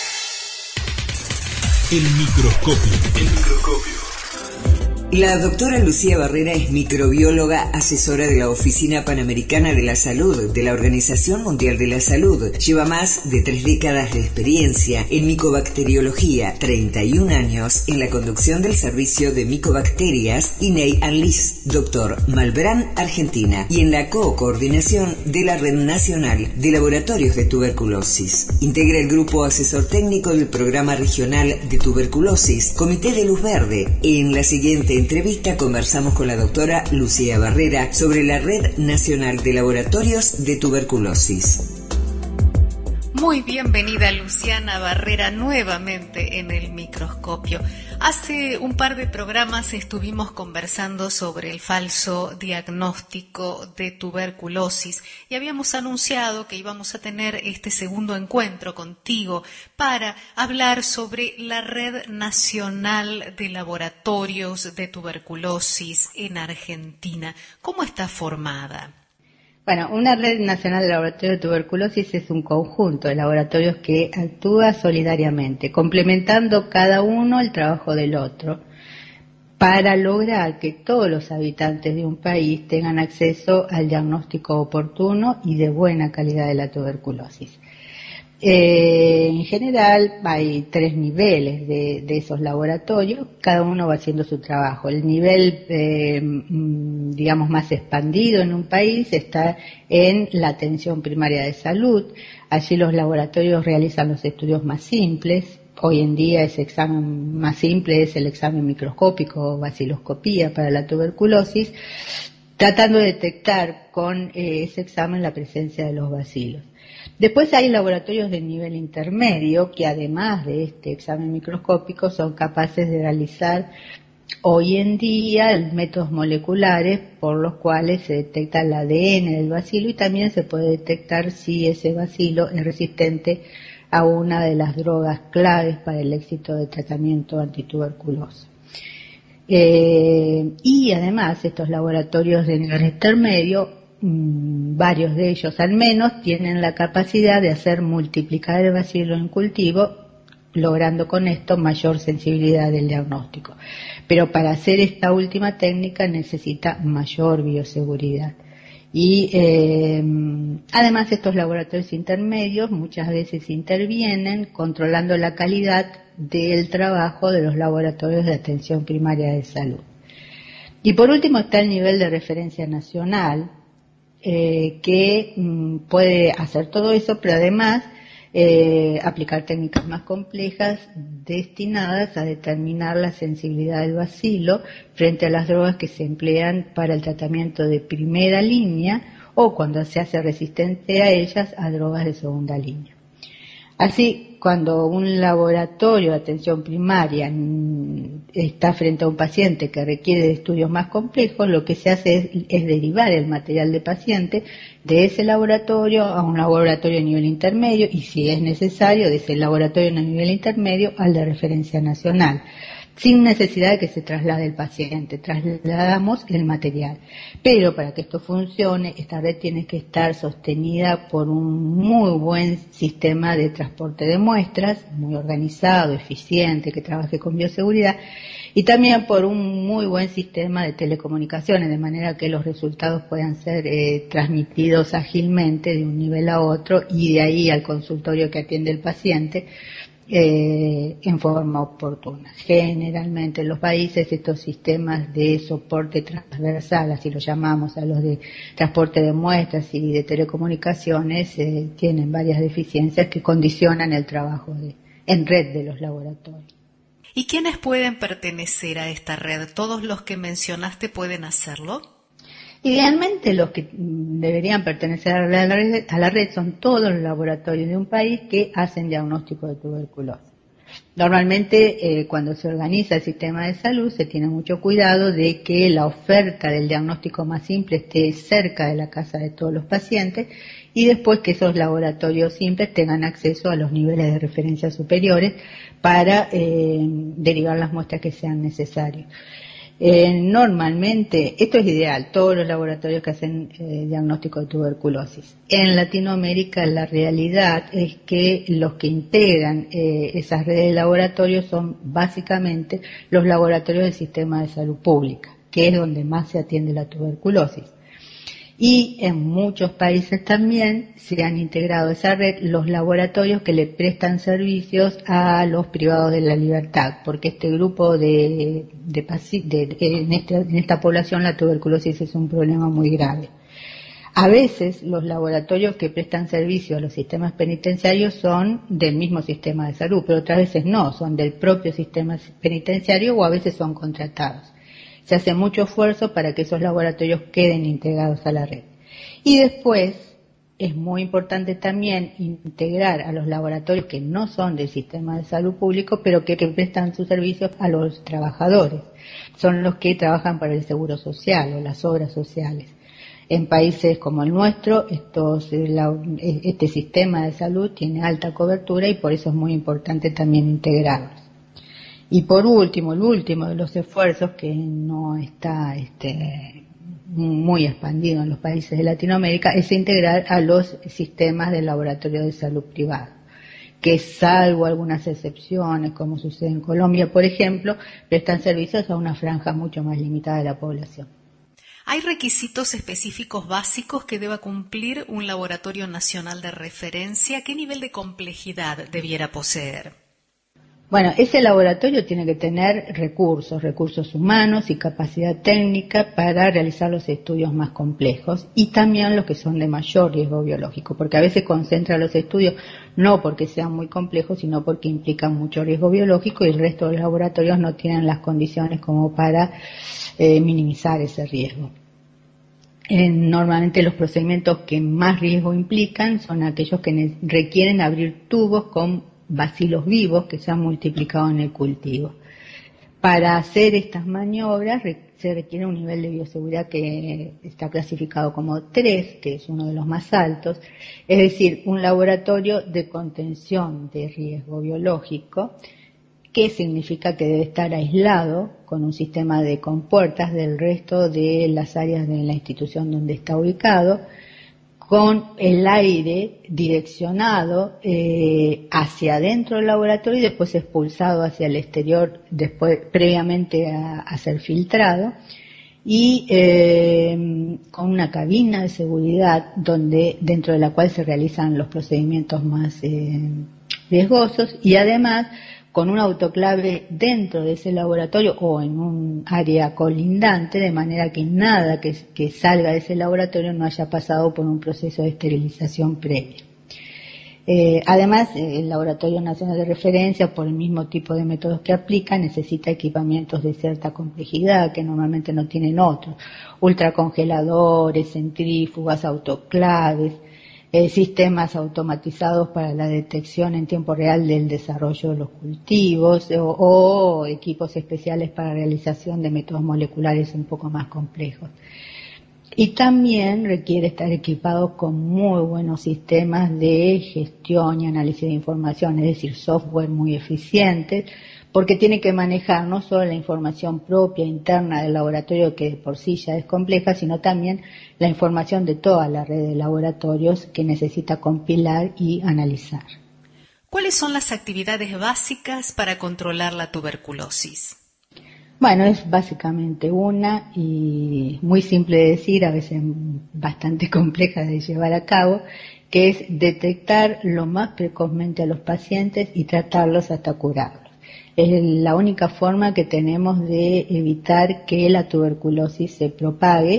El microscopio. La doctora Lucía Barrera es microbióloga, asesora de la Oficina Panamericana de la Salud de la Organización Mundial de la Salud. Lleva más de 3 décadas de experiencia en micobacteriología, 31 años en la conducción del servicio de micobacterias INEI-ANLIS, Dr. Malbrán, Argentina, y en la coordinación de la Red Nacional de Laboratorios de Tuberculosis. Integra el grupo asesor técnico del Programa Regional de Tuberculosis, Comité de Luz Verde. En la siguiente entrevista conversamos con la doctora Lucía Barrera sobre la Red Nacional de Laboratorios de Tuberculosis. Muy bienvenida Luciana Barrera nuevamente en el microscopio. Hace un par de programas estuvimos conversando sobre el falso diagnóstico de tuberculosis y habíamos anunciado que íbamos a tener este segundo encuentro contigo para hablar sobre la Red Nacional de Laboratorios de Tuberculosis en Argentina. ¿Cómo está formada? Bueno, una red nacional de laboratorios de tuberculosis es un conjunto de laboratorios que actúa solidariamente, complementando cada uno el trabajo del otro, para lograr que todos los habitantes de un país tengan acceso al diagnóstico oportuno y de buena calidad de la tuberculosis. En general hay 3 niveles de esos laboratorios, cada uno va haciendo su trabajo. El nivel, digamos, más expandido en un país está en la atención primaria de salud. Allí los laboratorios realizan los estudios más simples. Hoy en día ese examen más simple es el examen microscópico o baciloscopía para la tuberculosis, tratando de detectar con ese examen la presencia de los bacilos. Después hay laboratorios de nivel intermedio que además de este examen microscópico son capaces de realizar hoy en día métodos moleculares por los cuales se detecta el ADN del bacilo y también se puede detectar si ese bacilo es resistente a una de las drogas claves para el éxito del tratamiento antituberculoso. Y además estos laboratorios de nivel intermedio, varios de ellos al menos, tienen la capacidad de hacer multiplicar el bacilo en cultivo, logrando con esto mayor sensibilidad del diagnóstico. Pero para hacer esta última técnica necesita mayor bioseguridad. Y además estos laboratorios intermedios muchas veces intervienen controlando la calidad del trabajo de los laboratorios de atención primaria de salud. Y por último está el nivel de referencia nacional, que puede hacer todo eso, pero además aplicar técnicas más complejas destinadas a determinar la sensibilidad del bacilo frente a las drogas que se emplean para el tratamiento de primera línea o cuando se hace resistente a ellas a drogas de segunda línea. Así, cuando un laboratorio de atención primaria está frente a un paciente que requiere de estudios más complejos, lo que se hace es derivar el material de paciente de ese laboratorio a un laboratorio de nivel intermedio y, si es necesario, de ese laboratorio de nivel intermedio al de referencia nacional, sin necesidad de que se traslade el paciente, trasladamos el material. Pero para que esto funcione, esta red tiene que estar sostenida por un muy buen sistema de transporte de muestras, muy organizado, eficiente, que trabaje con bioseguridad, y también por un muy buen sistema de telecomunicaciones, de manera que los resultados puedan ser transmitidos ágilmente de un nivel a otro y de ahí al consultorio que atiende el paciente, en forma oportuna. Generalmente en los países estos sistemas de soporte transversal, así lo llamamos, a los de transporte de muestras y de telecomunicaciones, tienen varias deficiencias que condicionan el trabajo en red de los laboratorios. ¿Y quiénes pueden pertenecer a esta red? ¿Todos los que mencionaste pueden hacerlo? Idealmente los que deberían pertenecer a la red son todos los laboratorios de un país que hacen diagnóstico de tuberculosis. Normalmente cuando se organiza el sistema de salud se tiene mucho cuidado de que la oferta del diagnóstico más simple esté cerca de la casa de todos los pacientes y después que esos laboratorios simples tengan acceso a los niveles de referencia superiores para derivar las muestras que sean necesarias. Normalmente, esto es ideal, todos los laboratorios que hacen diagnóstico de tuberculosis. En Latinoamérica la realidad es que los que integran esas redes de laboratorios son básicamente los laboratorios del sistema de salud pública, que es donde más se atiende la tuberculosis. Y en muchos países también se han integrado a esa red los laboratorios que le prestan servicios a los privados de la libertad, porque este grupo en esta población la tuberculosis es un problema muy grave. A veces los laboratorios que prestan servicio a los sistemas penitenciarios son del mismo sistema de salud, pero otras veces no, son del propio sistema penitenciario o a veces son contratados. Se hace mucho esfuerzo para que esos laboratorios queden integrados a la red. Y después es muy importante también integrar a los laboratorios que no son del sistema de salud público, pero que prestan sus servicios a los trabajadores. Son los que trabajan para el seguro social o las obras sociales. En países como el nuestro, este sistema de salud tiene alta cobertura y por eso es muy importante también integrarlos. Y por último, el último de los esfuerzos que no está muy expandido en los países de Latinoamérica es integrar a los sistemas de laboratorio de salud privado, que salvo algunas excepciones, como sucede en Colombia, por ejemplo, prestan servicios a una franja mucho más limitada de la población. ¿Hay requisitos específicos básicos que deba cumplir un laboratorio nacional de referencia? ¿Qué nivel de complejidad debiera poseer? Bueno, ese laboratorio tiene que tener recursos humanos y capacidad técnica para realizar los estudios más complejos y también los que son de mayor riesgo biológico, porque a veces concentra los estudios no porque sean muy complejos, sino porque implican mucho riesgo biológico y el resto de los laboratorios no tienen las condiciones como para minimizar ese riesgo. Normalmente los procedimientos que más riesgo implican son aquellos que requieren abrir tubos con bacilos vivos que se han multiplicado en el cultivo. Para hacer estas maniobras se requiere un nivel de bioseguridad que está clasificado como 3, que es uno de los más altos, es decir, un laboratorio de contención de riesgo biológico, que significa que debe estar aislado con un sistema de compuertas del resto de las áreas de la institución donde está ubicado, con el aire direccionado hacia adentro del laboratorio y después expulsado hacia el exterior, previamente a ser filtrado, y con una cabina de seguridad dentro de la cual se realizan los procedimientos más riesgosos, y además con un autoclave dentro de ese laboratorio o en un área colindante, de manera que nada que salga de ese laboratorio no haya pasado por un proceso de esterilización previo. Además, el Laboratorio Nacional de Referencia, por el mismo tipo de métodos que aplica, necesita equipamientos de cierta complejidad que normalmente no tienen otros: ultracongeladores, centrífugas, autoclaves, sistemas automatizados para la detección en tiempo real del desarrollo de los cultivos o equipos especiales para realización de métodos moleculares un poco más complejos. Y también requiere estar equipado con muy buenos sistemas de gestión y análisis de información, es decir, software muy eficientes, porque tiene que manejar no solo la información propia interna del laboratorio, que de por sí ya es compleja, sino también la información de toda la red de laboratorios que necesita compilar y analizar. ¿Cuáles son las actividades básicas para controlar la tuberculosis? Bueno, es básicamente una y muy simple de decir, a veces bastante compleja de llevar a cabo, que es detectar lo más precozmente a los pacientes y tratarlos hasta curarlos. Es la única forma que tenemos de evitar que la tuberculosis se propague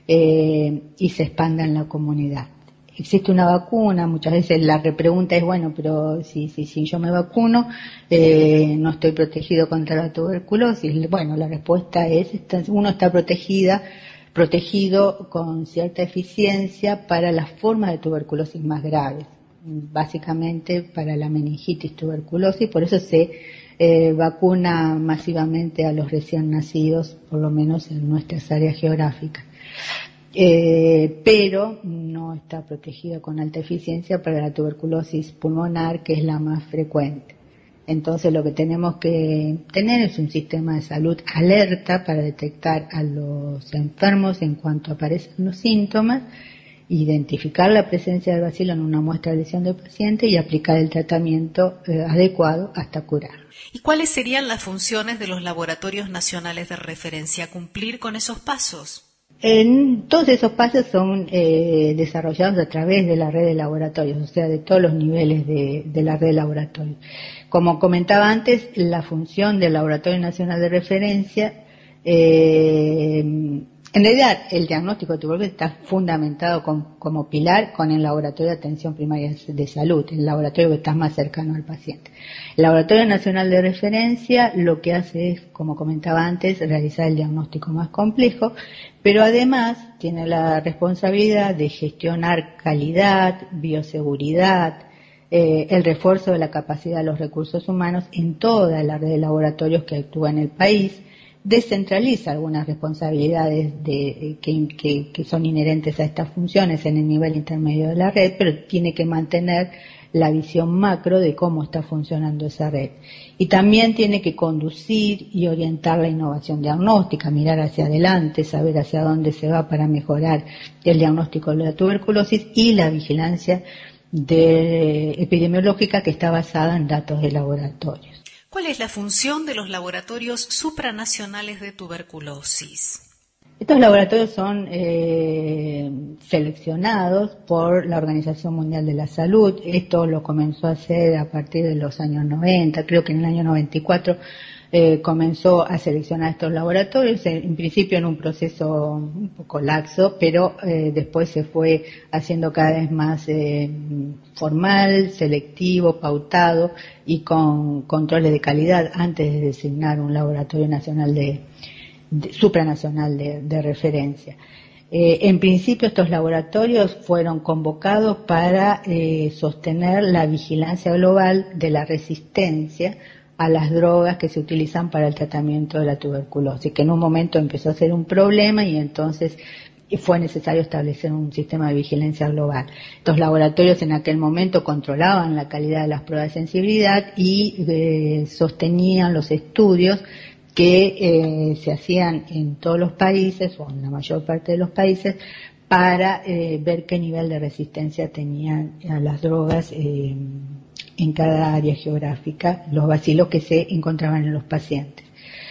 y se expanda en la comunidad. Existe una vacuna, muchas veces la repregunta es, bueno, pero si yo me vacuno, no estoy protegido contra la tuberculosis. Bueno, la respuesta es, uno está protegido con cierta eficiencia para las formas de tuberculosis más graves, básicamente para la meningitis tuberculosis, por eso se vacuna masivamente a los recién nacidos, por lo menos en nuestras áreas geográficas. pero no está protegido con alta eficiencia para la tuberculosis pulmonar, que es la más frecuente. Entonces lo que tenemos que tener es un sistema de salud alerta para detectar a los enfermos en cuanto aparecen los síntomas, identificar la presencia del bacilo en una muestra de lesión del paciente y aplicar el tratamiento adecuado hasta curar. ¿Y cuáles serían las funciones de los laboratorios nacionales de referencia? ¿Cumplir con esos pasos? Todos esos pasos son desarrollados a través de la red de laboratorios, o sea, de todos los niveles de la red de laboratorios. Como comentaba antes, la función del Laboratorio Nacional de Referencia, en realidad el diagnóstico de tuberculosis está fundamentado como pilar con el Laboratorio de Atención Primaria de Salud, el laboratorio que está más cercano al paciente. El Laboratorio Nacional de Referencia lo que hace es, como comentaba antes, realizar el diagnóstico más complejo, pero además tiene la responsabilidad de gestionar calidad, bioseguridad, el refuerzo de la capacidad de los recursos humanos en toda la red de laboratorios que actúa en el país, descentraliza algunas responsabilidades que son inherentes a estas funciones en el nivel intermedio de la red, pero tiene que mantener la visión macro de cómo está funcionando esa red. Y también tiene que conducir y orientar la innovación diagnóstica, mirar hacia adelante, saber hacia dónde se va para mejorar el diagnóstico de la tuberculosis y la vigilancia epidemiológica que está basada en datos de laboratorios. ¿Cuál es la función de los laboratorios supranacionales de tuberculosis? Estos laboratorios son seleccionados por la Organización Mundial de la Salud. Esto lo comenzó a hacer a partir de los años 90, creo que en el año 94 comenzó a seleccionar estos laboratorios, en principio en un proceso un poco laxo, pero después se fue haciendo cada vez más formal, selectivo, pautado y con controles de calidad antes de designar un laboratorio nacional supranacional de referencia. En principio estos laboratorios fueron convocados para sostener la vigilancia global de la resistencia a las drogas que se utilizan para el tratamiento de la tuberculosis, que en un momento empezó a ser un problema y entonces fue necesario establecer un sistema de vigilancia global. Estos laboratorios en aquel momento controlaban la calidad de las pruebas de sensibilidad y sostenían los estudios que se hacían en todos los países o en la mayor parte de los países para ver qué nivel de resistencia tenían a las drogas en cada área geográfica, los bacilos que se encontraban en los pacientes.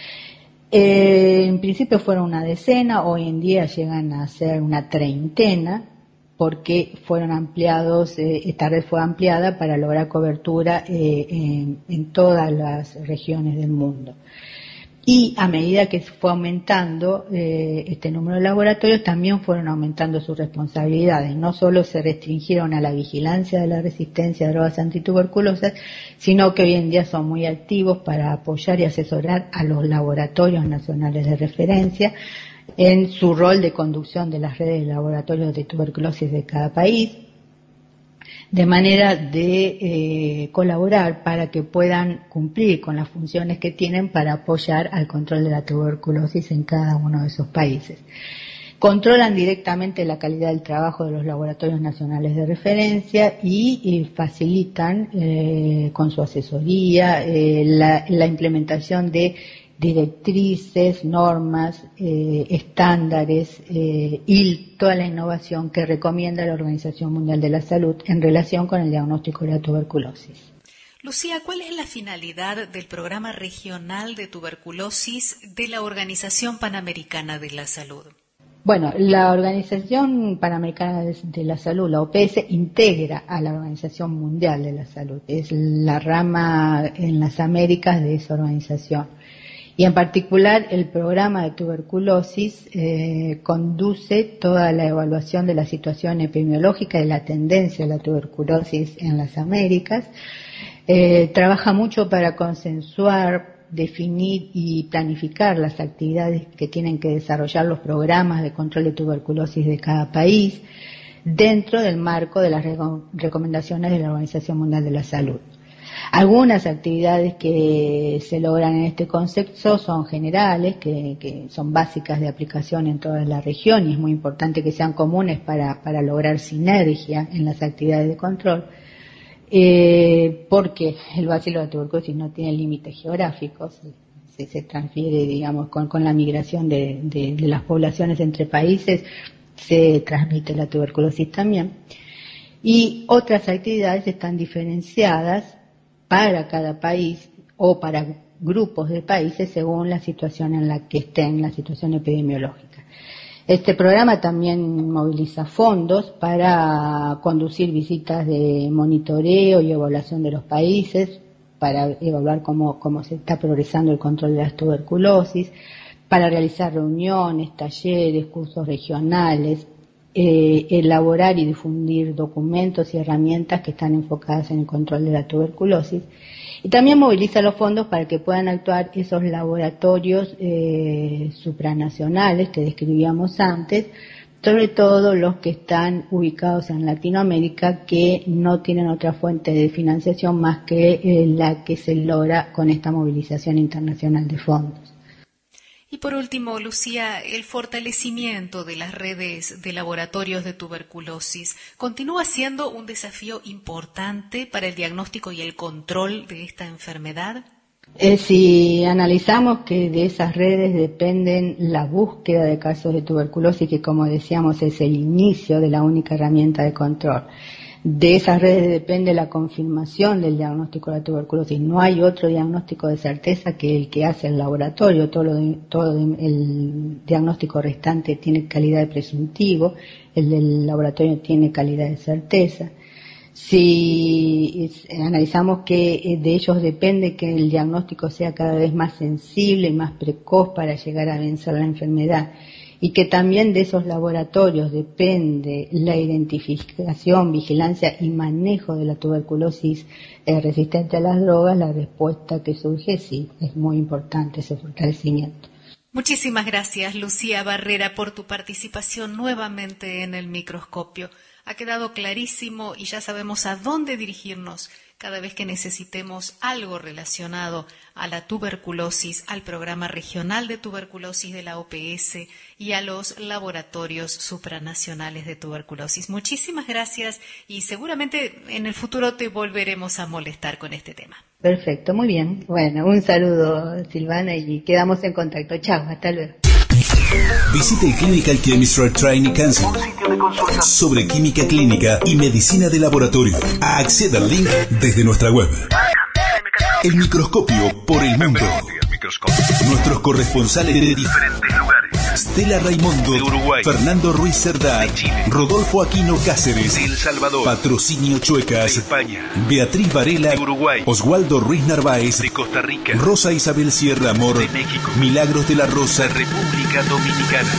En principio fueron una decena, hoy en día llegan a ser una treintena, porque fueron ampliados, esta red fue ampliada para lograr cobertura en todas las regiones del mundo. Y a medida que fue aumentando este número de laboratorios, también fueron aumentando sus responsabilidades. No solo se restringieron a la vigilancia de la resistencia a drogas antituberculosas, sino que hoy en día son muy activos para apoyar y asesorar a los laboratorios nacionales de referencia en su rol de conducción de las redes de laboratorios de tuberculosis de cada país, de manera de colaborar para que puedan cumplir con las funciones que tienen para apoyar al control de la tuberculosis en cada uno de esos países. Controlan directamente la calidad del trabajo de los laboratorios nacionales de referencia y facilitan con su asesoría la implementación de directrices, normas, estándares y toda la innovación que recomienda la Organización Mundial de la Salud en relación con el diagnóstico de la tuberculosis. Lucía, ¿cuál es la finalidad del Programa Regional de Tuberculosis de la Organización Panamericana de la Salud? Bueno, la Organización Panamericana de la Salud, la OPS, integra a la Organización Mundial de la Salud. Es la rama en las Américas de esa organización. Y en particular el programa de tuberculosis conduce toda la evaluación de la situación epidemiológica y la tendencia de la tuberculosis en las Américas. Trabaja mucho para consensuar, definir y planificar las actividades que tienen que desarrollar los programas de control de tuberculosis de cada país dentro del marco de las recomendaciones de la Organización Mundial de la Salud. Algunas actividades que se logran en este concepto son generales, que son básicas de aplicación en toda la región, y es muy importante que sean comunes para lograr sinergia en las actividades de control, porque el bacilo de la tuberculosis no tiene límites geográficos, se transfiere, digamos, con la migración de las poblaciones entre países, se transmite la tuberculosis también. Y otras actividades están diferenciadas para cada país o para grupos de países según la situación en la que estén, la situación epidemiológica. Este programa también moviliza fondos para conducir visitas de monitoreo y evaluación de los países, para evaluar cómo se está progresando el control de la tuberculosis, para realizar reuniones, talleres, cursos regionales, elaborar y difundir documentos y herramientas que están enfocadas en el control de la tuberculosis. Y también moviliza los fondos para que puedan actuar esos laboratorios supranacionales que describíamos antes, sobre todo los que están ubicados en Latinoamérica, que no tienen otra fuente de financiación más que la que se logra con esta movilización internacional de fondos. Y por último, Lucía, el fortalecimiento de las redes de laboratorios de tuberculosis continúa siendo un desafío importante para el diagnóstico y el control de esta enfermedad. Si analizamos que de esas redes dependen la búsqueda de casos de tuberculosis, que como decíamos es el inicio de la única herramienta de control, de esas redes depende la confirmación del diagnóstico de la tuberculosis. No hay otro diagnóstico de certeza que el que hace el laboratorio. Todo el diagnóstico restante tiene calidad de presuntivo, el del laboratorio tiene calidad de certeza. Si analizamos que de ellos depende que el diagnóstico sea cada vez más sensible y más precoz para llegar a vencer la enfermedad, y que también de esos laboratorios depende la identificación, vigilancia y manejo de la tuberculosis resistente a las drogas, la respuesta que surge sí, es muy importante ese fortalecimiento. Muchísimas gracias, Lucía Barrera, por tu participación nuevamente en el microscopio. Ha quedado clarísimo y ya sabemos a dónde dirigirnos cada vez que necesitemos algo relacionado a la tuberculosis, al programa regional de tuberculosis de la OPS y a los laboratorios supranacionales de tuberculosis. Muchísimas gracias y seguramente en el futuro te volveremos a molestar con este tema. Perfecto, muy bien. Bueno, un saludo, Silvana, y quedamos en contacto. Chao, hasta luego. Visite el Clinical Chemistry Training Council, un sitio de consulta sobre química clínica y medicina de laboratorio. Acceda al link desde nuestra web. El microscopio por el mundo. Nuestros corresponsales de diferentes lugares: Stella Raimundo de Uruguay, Fernando Ruiz Cerdá de Chile, Rodolfo Aquino Cáceres de El Salvador, Patrocinio Chuecas de España, Beatriz Varela de Uruguay, Oswaldo Ruiz Narváez de Costa Rica, Rosa Isabel Sierra Amor de México, Milagros de la Rosa de República Dominicana.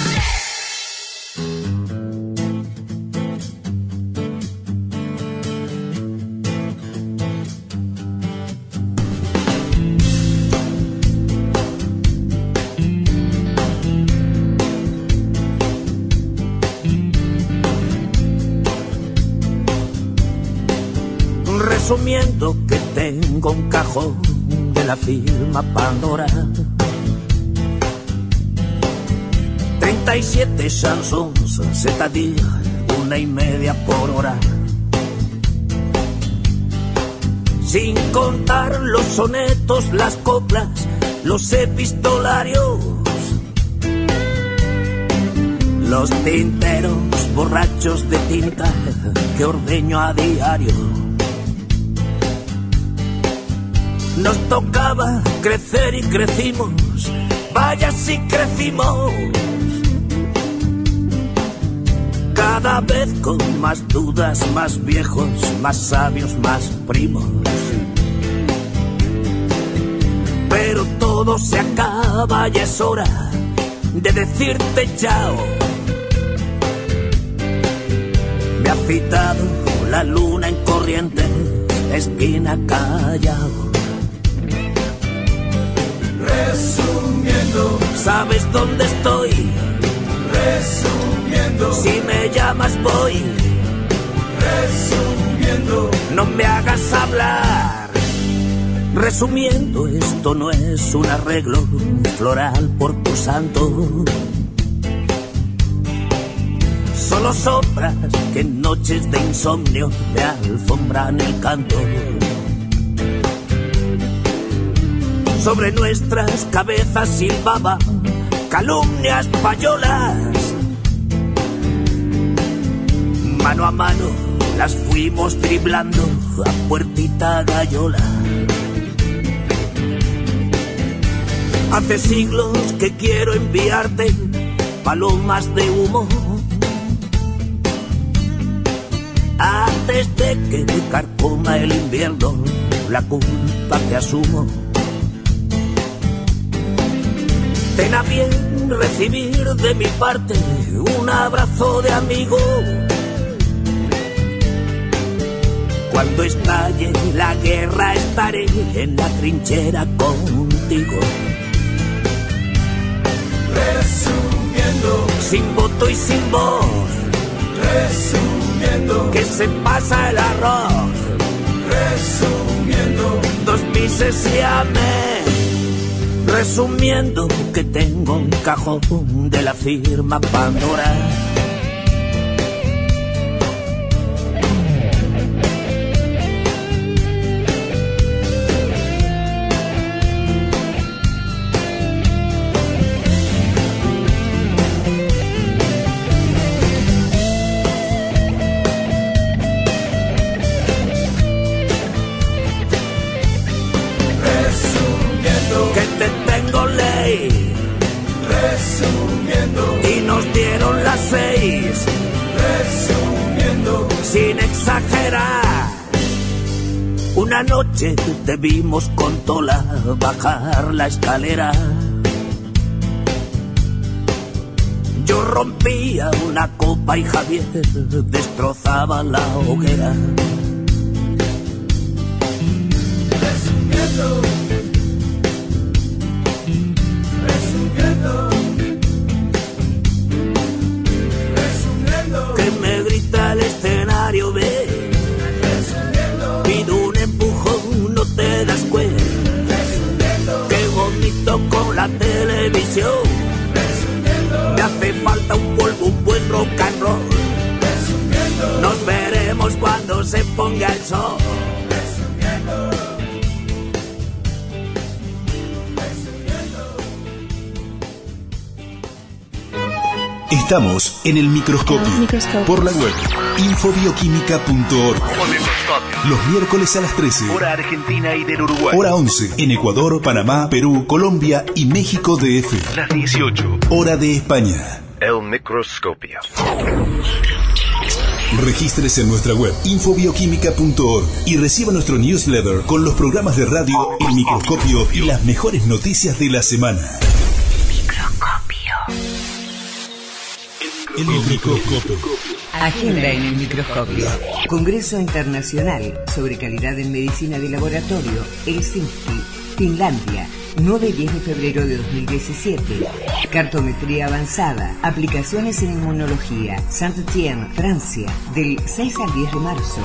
Resumiendo que tengo un cajón de la firma Pandora, 37 Samsungs ZDIG, 1,5 por hora, sin contar los sonetos, las coplas, los epistolarios, los tinteros borrachos de tinta que ordeño a diario. Nos tocaba crecer y crecimos, vaya si crecimos, cada vez con más dudas, más viejos, más sabios, más primos. Pero todo se acaba y es hora de decirte chao. Me ha citado la luna en Corrientes, esquina Callao. Resumiendo, ¿sabes dónde estoy? Resumiendo, si me llamas voy. Resumiendo, no me hagas hablar. Resumiendo, esto no es un arreglo floral por tu santo. Solo sombras que en noches de insomnio me alfombran el canto. Sobre nuestras cabezas silbaban calumnias payolas. Mano a mano las fuimos driblando a puertita gallola. Hace siglos que quiero enviarte palomas de humo, antes de que me carcoma el invierno, la culpa que asumo. Ten a bien recibir de mi parte un abrazo de amigo. Cuando estalle la guerra estaré en la trinchera contigo. Resumiendo, sin voto y sin voz. Resumiendo, que se pasa el arroz. Resumiendo, 2 mises y amén. Resumiendo, que tengo un cajón de la firma Pandora. Y nos dieron las 6. Resumiendo, sin exagerar, una noche te vimos con Tola bajar la escalera. Yo rompía una copa y Javier destrozaba la hoguera. Resumiendo, que me grita el escenario, ve. Pido un empujón, no te das cuenta. Que bonito con la televisión. Me hace falta un polvo, un buen rock and roll. Nos veremos cuando se ponga el sol. Estamos en el microscopio. Por la web infobioquímica.org. Los miércoles a las 13. Hora argentina y del Uruguay. Hora 11 en Ecuador, Panamá, Perú, Colombia y México DF. Las 18. Hora de España. El microscopio. Regístrese en nuestra web infobioquímica.org y reciba nuestro newsletter con los programas de radio, el microscopio y las mejores noticias de la semana. El microscopio. Agenda en el microscopio. Congreso Internacional sobre Calidad en Medicina de Laboratorio, Helsinki, Finlandia, 9 y 10 de febrero de 2017. Cartometría avanzada. Aplicaciones en inmunología. Saint-Étienne, Francia, del 6 al 10 de marzo.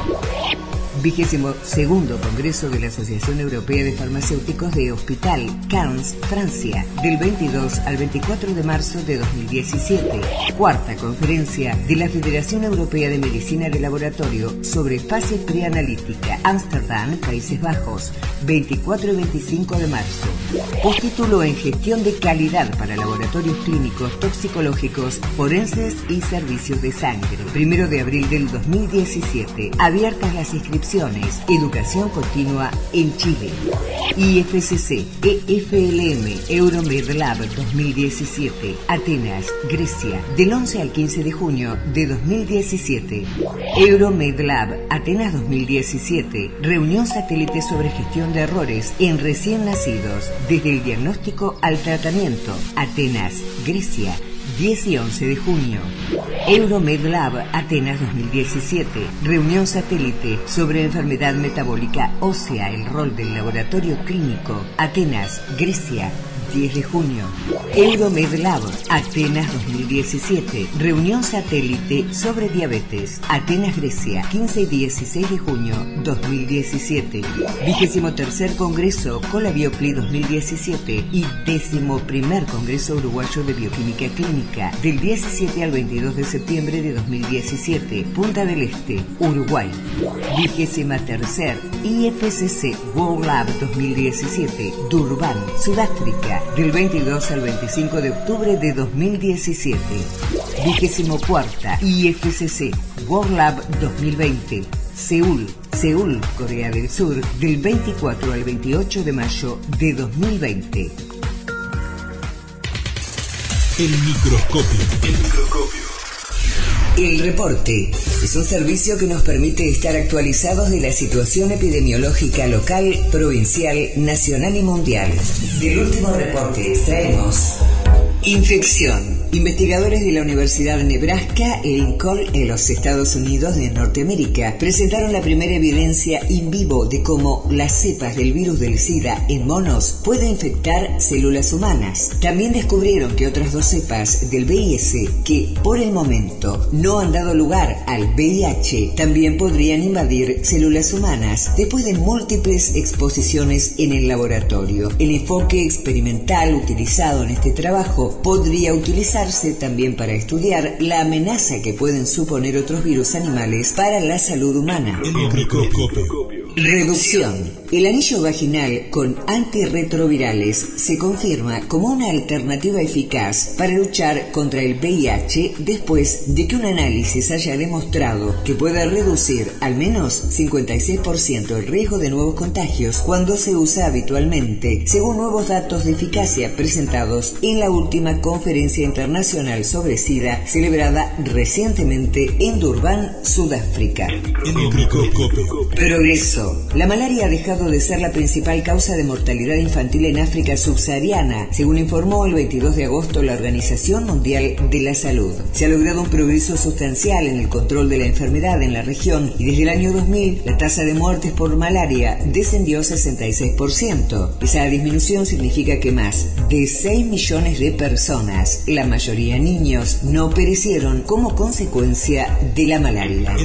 22º Congreso de la Asociación Europea de Farmacéuticos de Hospital, Cannes, Francia, del 22 al 24 de marzo de 2017. Cuarta Conferencia de la Federación Europea de Medicina de Laboratorio sobre fase preanalítica, Ámsterdam, Países Bajos, 24 y 25 de marzo. Postítulo en Gestión de Calidad para Laboratorios Clínicos, Toxicológicos, Forenses y Servicios de Sangre. 1 de abril del 2017. Abiertas las inscripciones. Educación continua en Chile. IFCC, EFLM, Euromedlab 2017. Atenas, Grecia, del 11 al 15 de junio de 2017. Euromedlab, Atenas 2017. Reunión satélite sobre gestión de errores en recién nacidos, desde el diagnóstico al tratamiento. Atenas, Grecia, 10 y 11 de junio. Euromedlab Atenas 2017. Reunión satélite sobre enfermedad metabólica ósea, el rol del laboratorio clínico. Atenas, Grecia, 10 de junio. Euromedlab, Atenas 2017. Reunión satélite sobre diabetes. Atenas, Grecia, 15 y 16 de junio 2017. 23º Congreso Colabiocli 2017 y 11º Congreso Uruguayo de Bioquímica Clínica, del 17 al 22 de septiembre de 2017. Punta del Este, Uruguay. 23º IFCC World Lab 2017, Durban, Sudáfrica, del 22 al 25 de octubre de 2017. 24ª IFCC World Lab 2020, Seúl, Corea del Sur, del 24 al 28 de mayo de 2020. El microscopio. El reporte es un servicio que nos permite estar actualizados de la situación epidemiológica local, provincial, nacional y mundial. Del último reporte extraemos: infección. Investigadores de la Universidad de Nebraska e Lincoln en los Estados Unidos de Norteamérica presentaron la primera evidencia in vivo de cómo las cepas del virus del SIDA en monos pueden infectar células humanas. También descubrieron que otras 2 cepas del VIH, que por el momento no han dado lugar al VIH, también podrían invadir células humanas después de múltiples exposiciones en el laboratorio. El enfoque experimental utilizado en este trabajo podría utilizarse también para estudiar la amenaza que pueden suponer otros virus animales para la salud humana. Reducción. El anillo vaginal con antirretrovirales se confirma como una alternativa eficaz para luchar contra el VIH después de que un análisis haya demostrado que puede reducir al menos 56% el riesgo de nuevos contagios cuando se usa habitualmente, según nuevos datos de eficacia presentados en la última conferencia internacional sobre SIDA celebrada recientemente en Durban, Sudáfrica. Progreso. La malaria ha dejado de ser la principal causa de mortalidad infantil en África subsahariana, según informó el 22 de agosto la Organización Mundial de la Salud. Se ha logrado un progreso sustancial en el control de la enfermedad en la región y desde el año 2000 la tasa de muertes por malaria descendió 66%. Esa disminución significa que más de 6 millones de personas, la mayoría niños, no perecieron como consecuencia de la malaria.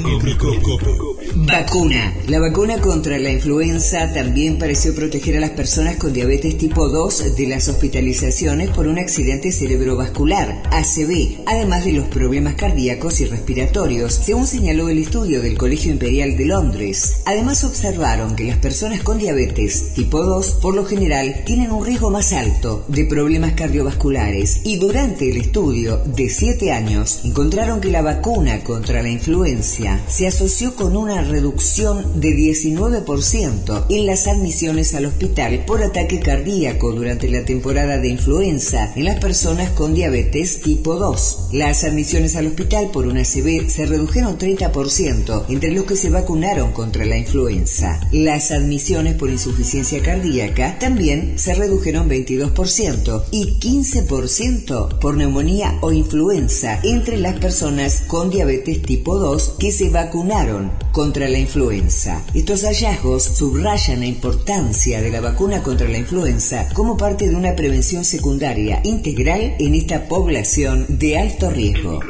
Vacuna. La vacuna contra la influenza también pareció proteger a las personas con diabetes tipo 2 de las hospitalizaciones por un accidente cerebrovascular, ACV, además de los problemas cardíacos y respiratorios, según señaló el estudio del Colegio Imperial de Londres. Además observaron que las personas con diabetes tipo 2 por lo general tienen un riesgo más alto de problemas cardiovasculares y durante el estudio de 7 años encontraron que la vacuna contra la influenza se asoció con una reducción de 19% en las admisiones al hospital por ataque cardíaco durante la temporada de influenza en las personas con diabetes tipo 2. Las admisiones al hospital por una ACV se redujeron 30% entre los que se vacunaron contra la influenza. Las admisiones por insuficiencia cardíaca también se redujeron 22% y 15% por neumonía o influenza entre las personas con diabetes tipo 2 que se vacunaron contra la influenza. Estos hallazgos subrayan la importancia de la vacuna contra la influenza como parte de una prevención secundaria integral en esta población de alto riesgo.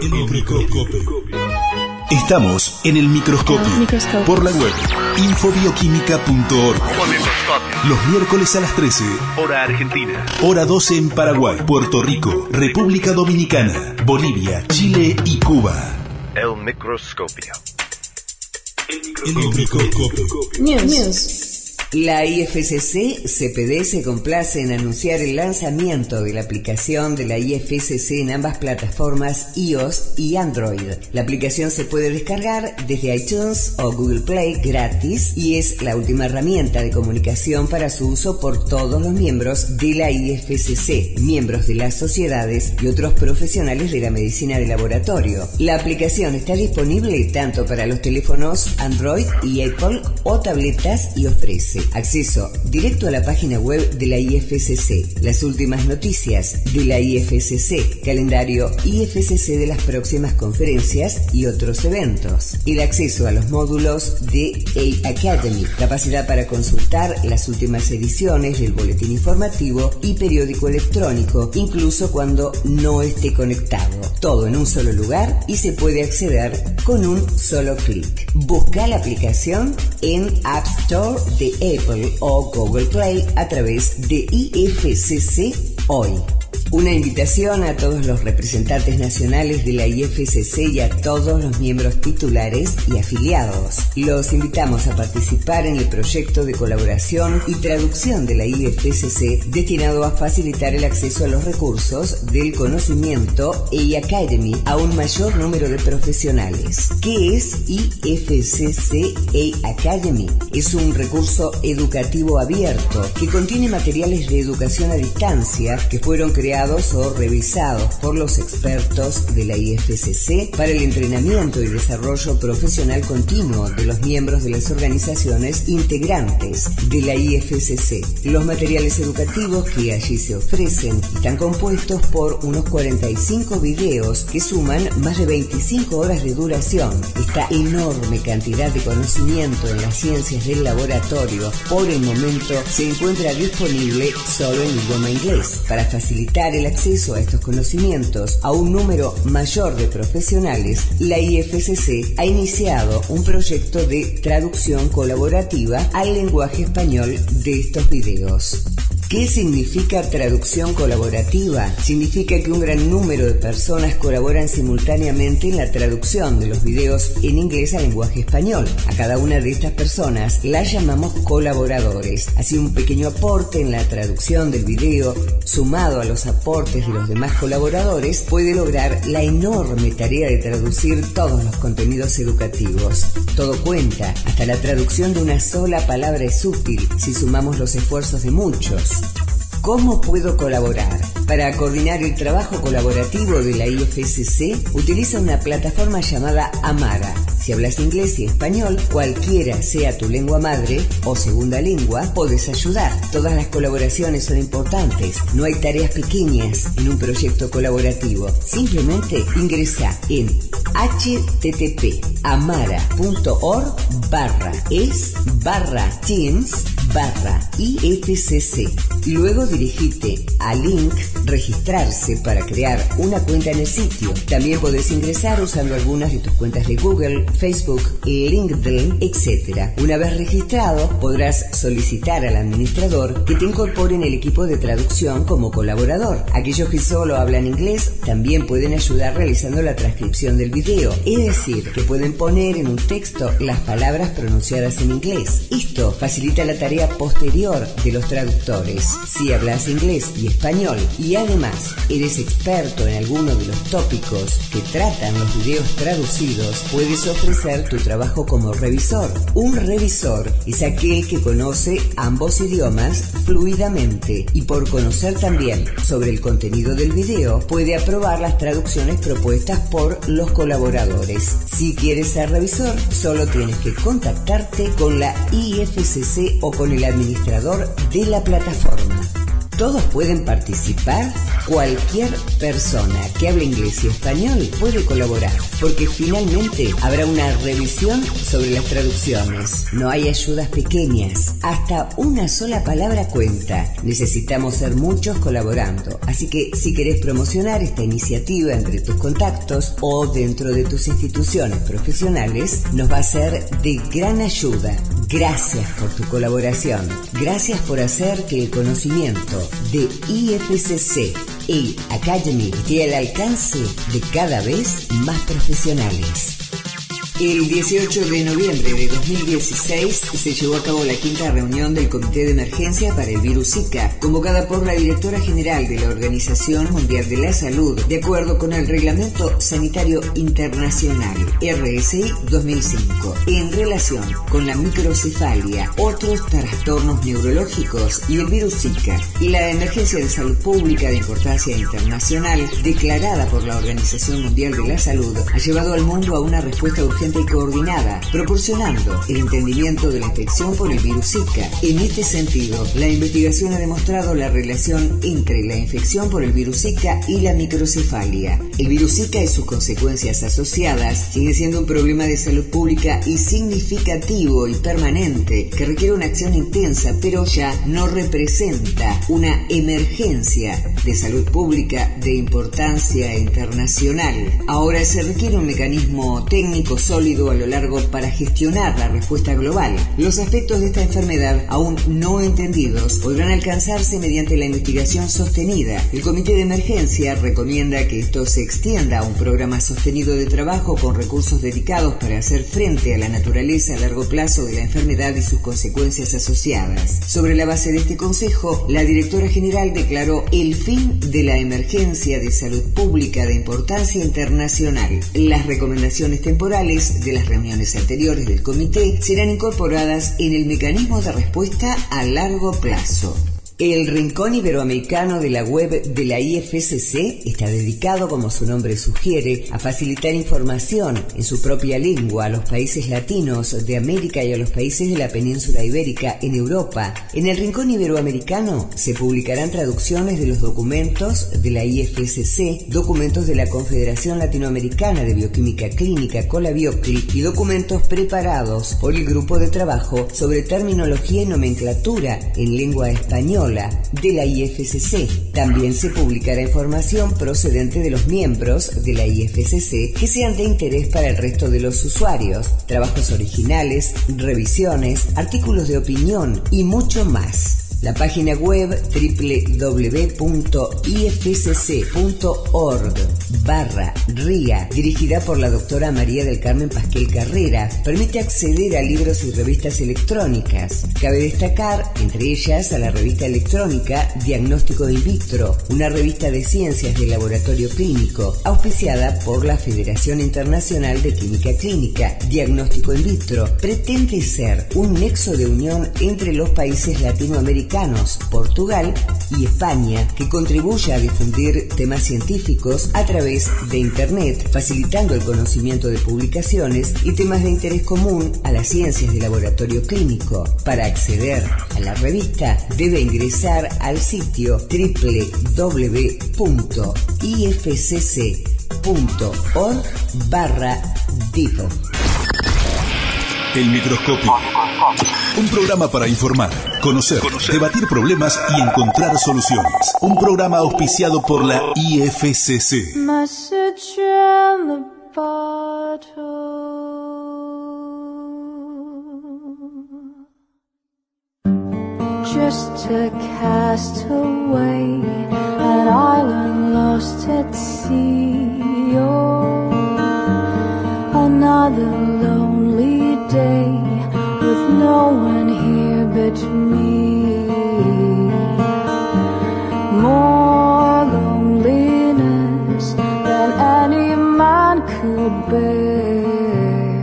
Estamos en el microscopio por la web infobioquímica.org. Los miércoles a las 13, hora argentina, hora 12 en Paraguay, Puerto Rico, República Dominicana, Bolivia, Chile y Cuba. El microscopio. News. La IFCC CPD se complace en anunciar el lanzamiento de la aplicación de la IFCC en ambas plataformas iOS y Android. La aplicación se puede descargar desde iTunes o Google Play gratis y es la última herramienta de comunicación para su uso por todos los miembros de la IFCC, miembros de las sociedades y otros profesionales de la medicina de laboratorio. La aplicación está disponible tanto para los teléfonos Android y Apple o tabletas y ofrece IFCC. Acceso directo a la página web de la IFCC. Las últimas noticias de la IFCC. Calendario IFCC de las próximas conferencias y otros eventos. El acceso a los módulos de A-Academy. Capacidad para consultar las últimas ediciones del boletín informativo y periódico electrónico, incluso cuando no esté conectado. Todo en un solo lugar y se puede acceder con un solo clic. Busca la aplicación en App Store de Apple o Google Play a través de IFCC Hoy. Una invitación a todos los representantes nacionales de la IFCC y a todos los miembros titulares y afiliados. Los invitamos a participar en el proyecto de colaboración y traducción de la IFCC destinado a facilitar el acceso a los recursos del conocimiento A-Academy a un mayor número de profesionales. ¿Qué es IFCC A-Academy? Es un recurso educativo abierto que contiene materiales de educación a distancia que fueron creados o revisados por los expertos de la IFCC para el entrenamiento y desarrollo profesional continuo de los miembros de las organizaciones integrantes de la IFCC. Los materiales educativos que allí se ofrecen están compuestos por unos 45 videos que suman más de 25 horas de duración. Esta enorme cantidad de conocimiento en las ciencias del laboratorio por el momento se encuentra disponible solo en idioma inglés. Para facilitar el acceso a estos conocimientos a un número mayor de profesionales, la IFCC ha iniciado un proyecto de traducción colaborativa al lenguaje español de estos videos. ¿Qué significa traducción colaborativa? Significa que un gran número de personas colaboran simultáneamente en la traducción de los videos en inglés al lenguaje español. A cada una de estas personas las llamamos colaboradores. Así, un pequeño aporte en la traducción del video, sumado a los aportes de los demás colaboradores, puede lograr la enorme tarea de traducir todos los contenidos educativos. Todo cuenta, hasta la traducción de una sola palabra es útil si sumamos los esfuerzos de muchos. ¿Cómo puedo colaborar? Para coordinar el trabajo colaborativo de la IFCC, utiliza una plataforma llamada Amara. Si hablas inglés y español, cualquiera sea tu lengua madre o segunda lengua, puedes ayudar. Todas las colaboraciones son importantes. No hay tareas pequeñas en un proyecto colaborativo. Simplemente ingresa en http://es/teams/IFCC. Luego dirigite al link registrarse para crear una cuenta en el sitio. También podés ingresar usando algunas de tus cuentas de Google, Facebook, LinkedIn, etc. Una vez registrado, podrás solicitar al administrador que te incorpore en el equipo de traducción como colaborador. Aquellos que solo hablan inglés también pueden ayudar realizando la transcripción del video, es decir, que pueden poner en un texto las palabras pronunciadas en inglés. Esto facilita la tarea posterior de los traductores. Si hablas inglés y español y además eres experto en alguno de los tópicos que tratan los videos traducidos, puedes ofrecer tu trabajo como revisor. Un revisor es aquel que conoce ambos idiomas fluidamente y, por conocer también sobre el contenido del video, puede aprobar las traducciones propuestas por los colaboradores. Si quieres ser revisor, solo tienes que contactarte con la IFCC o con el administrador de la plataforma. ¿Todos pueden participar? Cualquier persona que hable inglés y español puede colaborar, porque finalmente habrá una revisión sobre las traducciones. No hay ayudas pequeñas, hasta una sola palabra cuenta. Necesitamos ser muchos colaborando, así que si querés promocionar esta iniciativa entre tus contactos o dentro de tus instituciones profesionales, nos va a ser de gran ayuda. Gracias por tu colaboración. Gracias por hacer que el conocimiento de IFCC A-Academy esté al alcance de cada vez más profesionales. El 18 de noviembre de 2016 se llevó a cabo la quinta reunión del Comité de Emergencia para el virus Zika, convocada por la Directora General de la Organización Mundial de la Salud, de acuerdo con el Reglamento Sanitario Internacional, RSI 2005, en relación con la microcefalia, otros trastornos neurológicos y el virus Zika. Y la emergencia de salud pública de importancia internacional, declarada por la Organización Mundial de la Salud, ha llevado al mundo a una respuesta urgente eficiente y coordinada, proporcionando el entendimiento de la infección por el virus Zika. En este sentido, la investigación ha demostrado la relación entre la infección por el virus Zika y la microcefalia. El virus Zika y sus consecuencias asociadas sigue siendo un problema de salud pública y significativo y permanente que requiere una acción intensa, pero ya no representa una emergencia de salud pública de importancia internacional. Ahora se requiere un mecanismo técnico sólido a lo largo para gestionar la respuesta global. Los aspectos de esta enfermedad aún no entendidos podrán alcanzarse mediante la investigación sostenida. El Comité de Emergencia recomienda que esto se extienda a un programa sostenido de trabajo con recursos dedicados para hacer frente a la naturaleza a largo plazo de la enfermedad y sus consecuencias asociadas. Sobre la base de este consejo, la directora general declaró el fin de la emergencia de salud pública de importancia internacional. Las recomendaciones temporales de las reuniones anteriores del comité serán incorporadas en el mecanismo de respuesta a largo plazo. El Rincón Iberoamericano de la web de la IFCC está dedicado, como su nombre sugiere, a facilitar información en su propia lengua a los países latinos de América y a los países de la península ibérica en Europa. En el Rincón Iberoamericano se publicarán traducciones de los documentos de la IFCC, documentos de la Confederación Latinoamericana de Bioquímica Clínica, Colabiocli, y documentos preparados por el Grupo de Trabajo sobre Terminología y Nomenclatura en Lengua Española de la IFCC. También se publicará información procedente de los miembros de la IFCC que sean de interés para el resto de los usuarios, trabajos originales, revisiones, artículos de opinión y mucho más. La página web www.ifcc.org/RIA, dirigida por la doctora María del Carmen Pasquel Carrera, permite acceder a libros y revistas electrónicas. Cabe destacar, entre ellas, a la revista electrónica Diagnóstico in Vitro, una revista de ciencias del laboratorio clínico, auspiciada por la Federación Internacional de Química Clínica. Diagnóstico in Vitro pretende ser un nexo de unión entre los países latinoamericanos, Portugal y España, que contribuye a difundir temas científicos a través de Internet, facilitando el conocimiento de publicaciones y temas de interés común a las ciencias de laboratorio clínico. Para acceder a la revista, debe ingresar al sitio www.ifcc.org/div. El microscopio. Un programa para informar, conocer, debatir problemas y encontrar soluciones. Un programa auspiciado por la IFCC. Message in the bottle. Just to cast away an island lost at sea. Oh, another lonely day with no one here but me. More loneliness than any man could bear.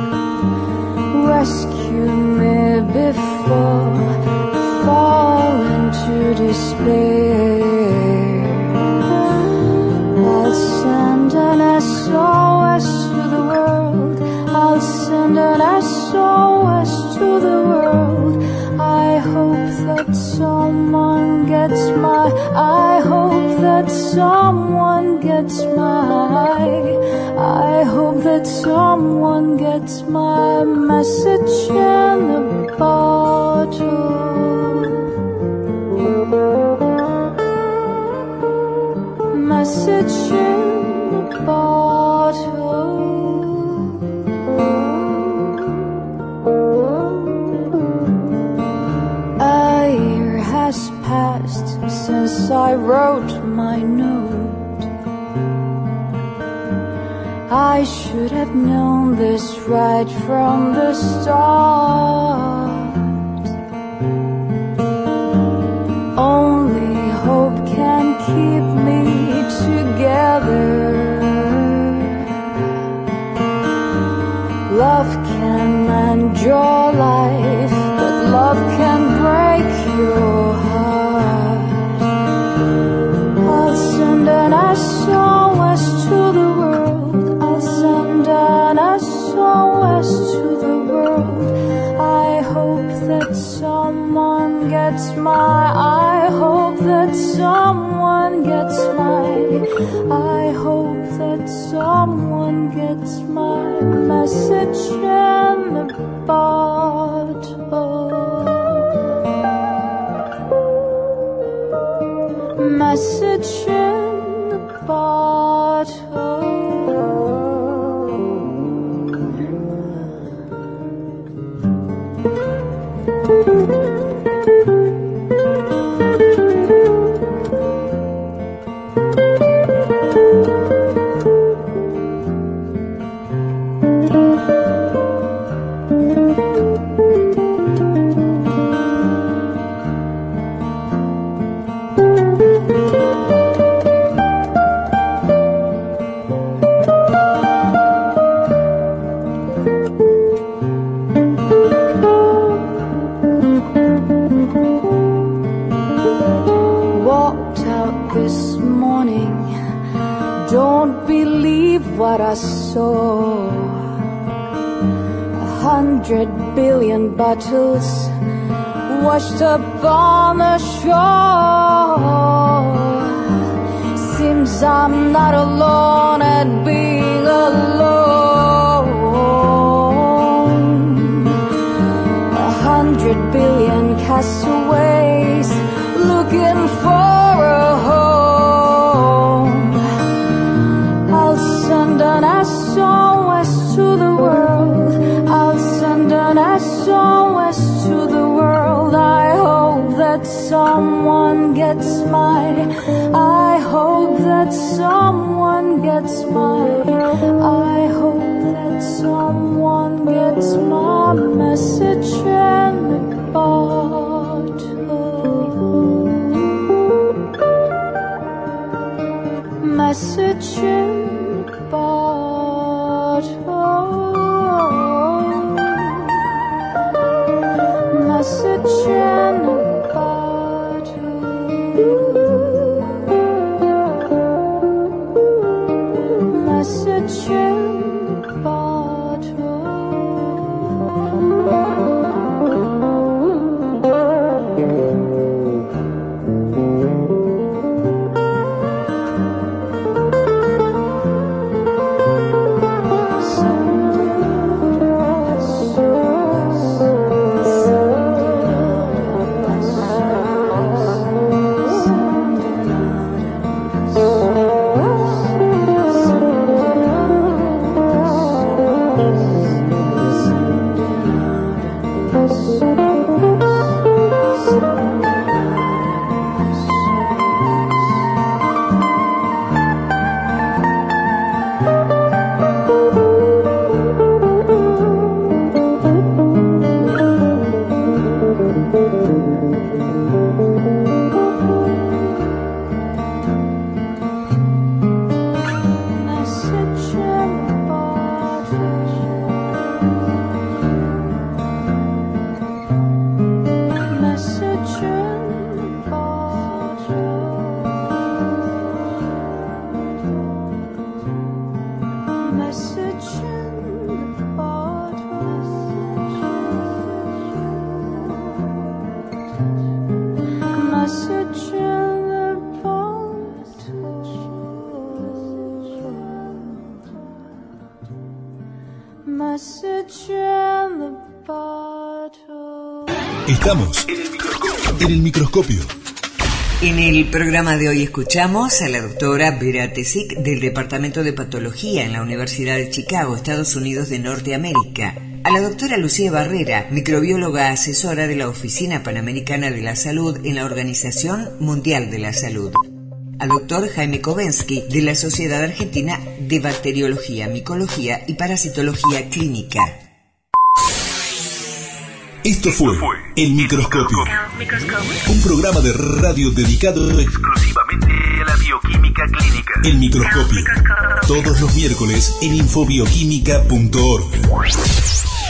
Rescue me before I fall into despair. I'll send an SOS to the world. I'll send an SOS to the world. I hope that someone gets my, I hope that someone gets my, I hope that someone gets my message in the bottle. Message in the bottle. A year has passed since I wrote my note. I should have known this right from the start. Only hope can keep me together. Love can mend your life, but love can break your heart. I'll send an SOS to the world. I'll send an SOS. someone gets my, I hope that someone gets my, I hope that someone gets my message in the bottle. Message in the bottle. What I saw, 100 billion bottles washed up on the shore. Seems I'm not alone at being alone. 100 billion castaways looking for a home. Send an SOS to the world. I'll send an SOS to the world. I hope that someone gets my, I hope that someone gets my, I hope that someone gets my message in the bottle. Message in message in a bottle. Message in a bottle. Estamos en el microscopio. En el programa de hoy escuchamos a la doctora Vera Tesic del Departamento de Patología en la Universidad de Chicago, Estados Unidos de Norteamérica, a la doctora Lucía Barrera, microbióloga asesora de la Oficina Panamericana de la Salud en la Organización Mundial de la Salud, al doctor Jaime Kovensky de la Sociedad Argentina de Bacteriología, Micología y Parasitología Clínica. Esto fue El Microscopio, un programa de radio dedicado exclusivamente a la bioquímica clínica. El Microscopio, todos los miércoles en infobioquímica.org.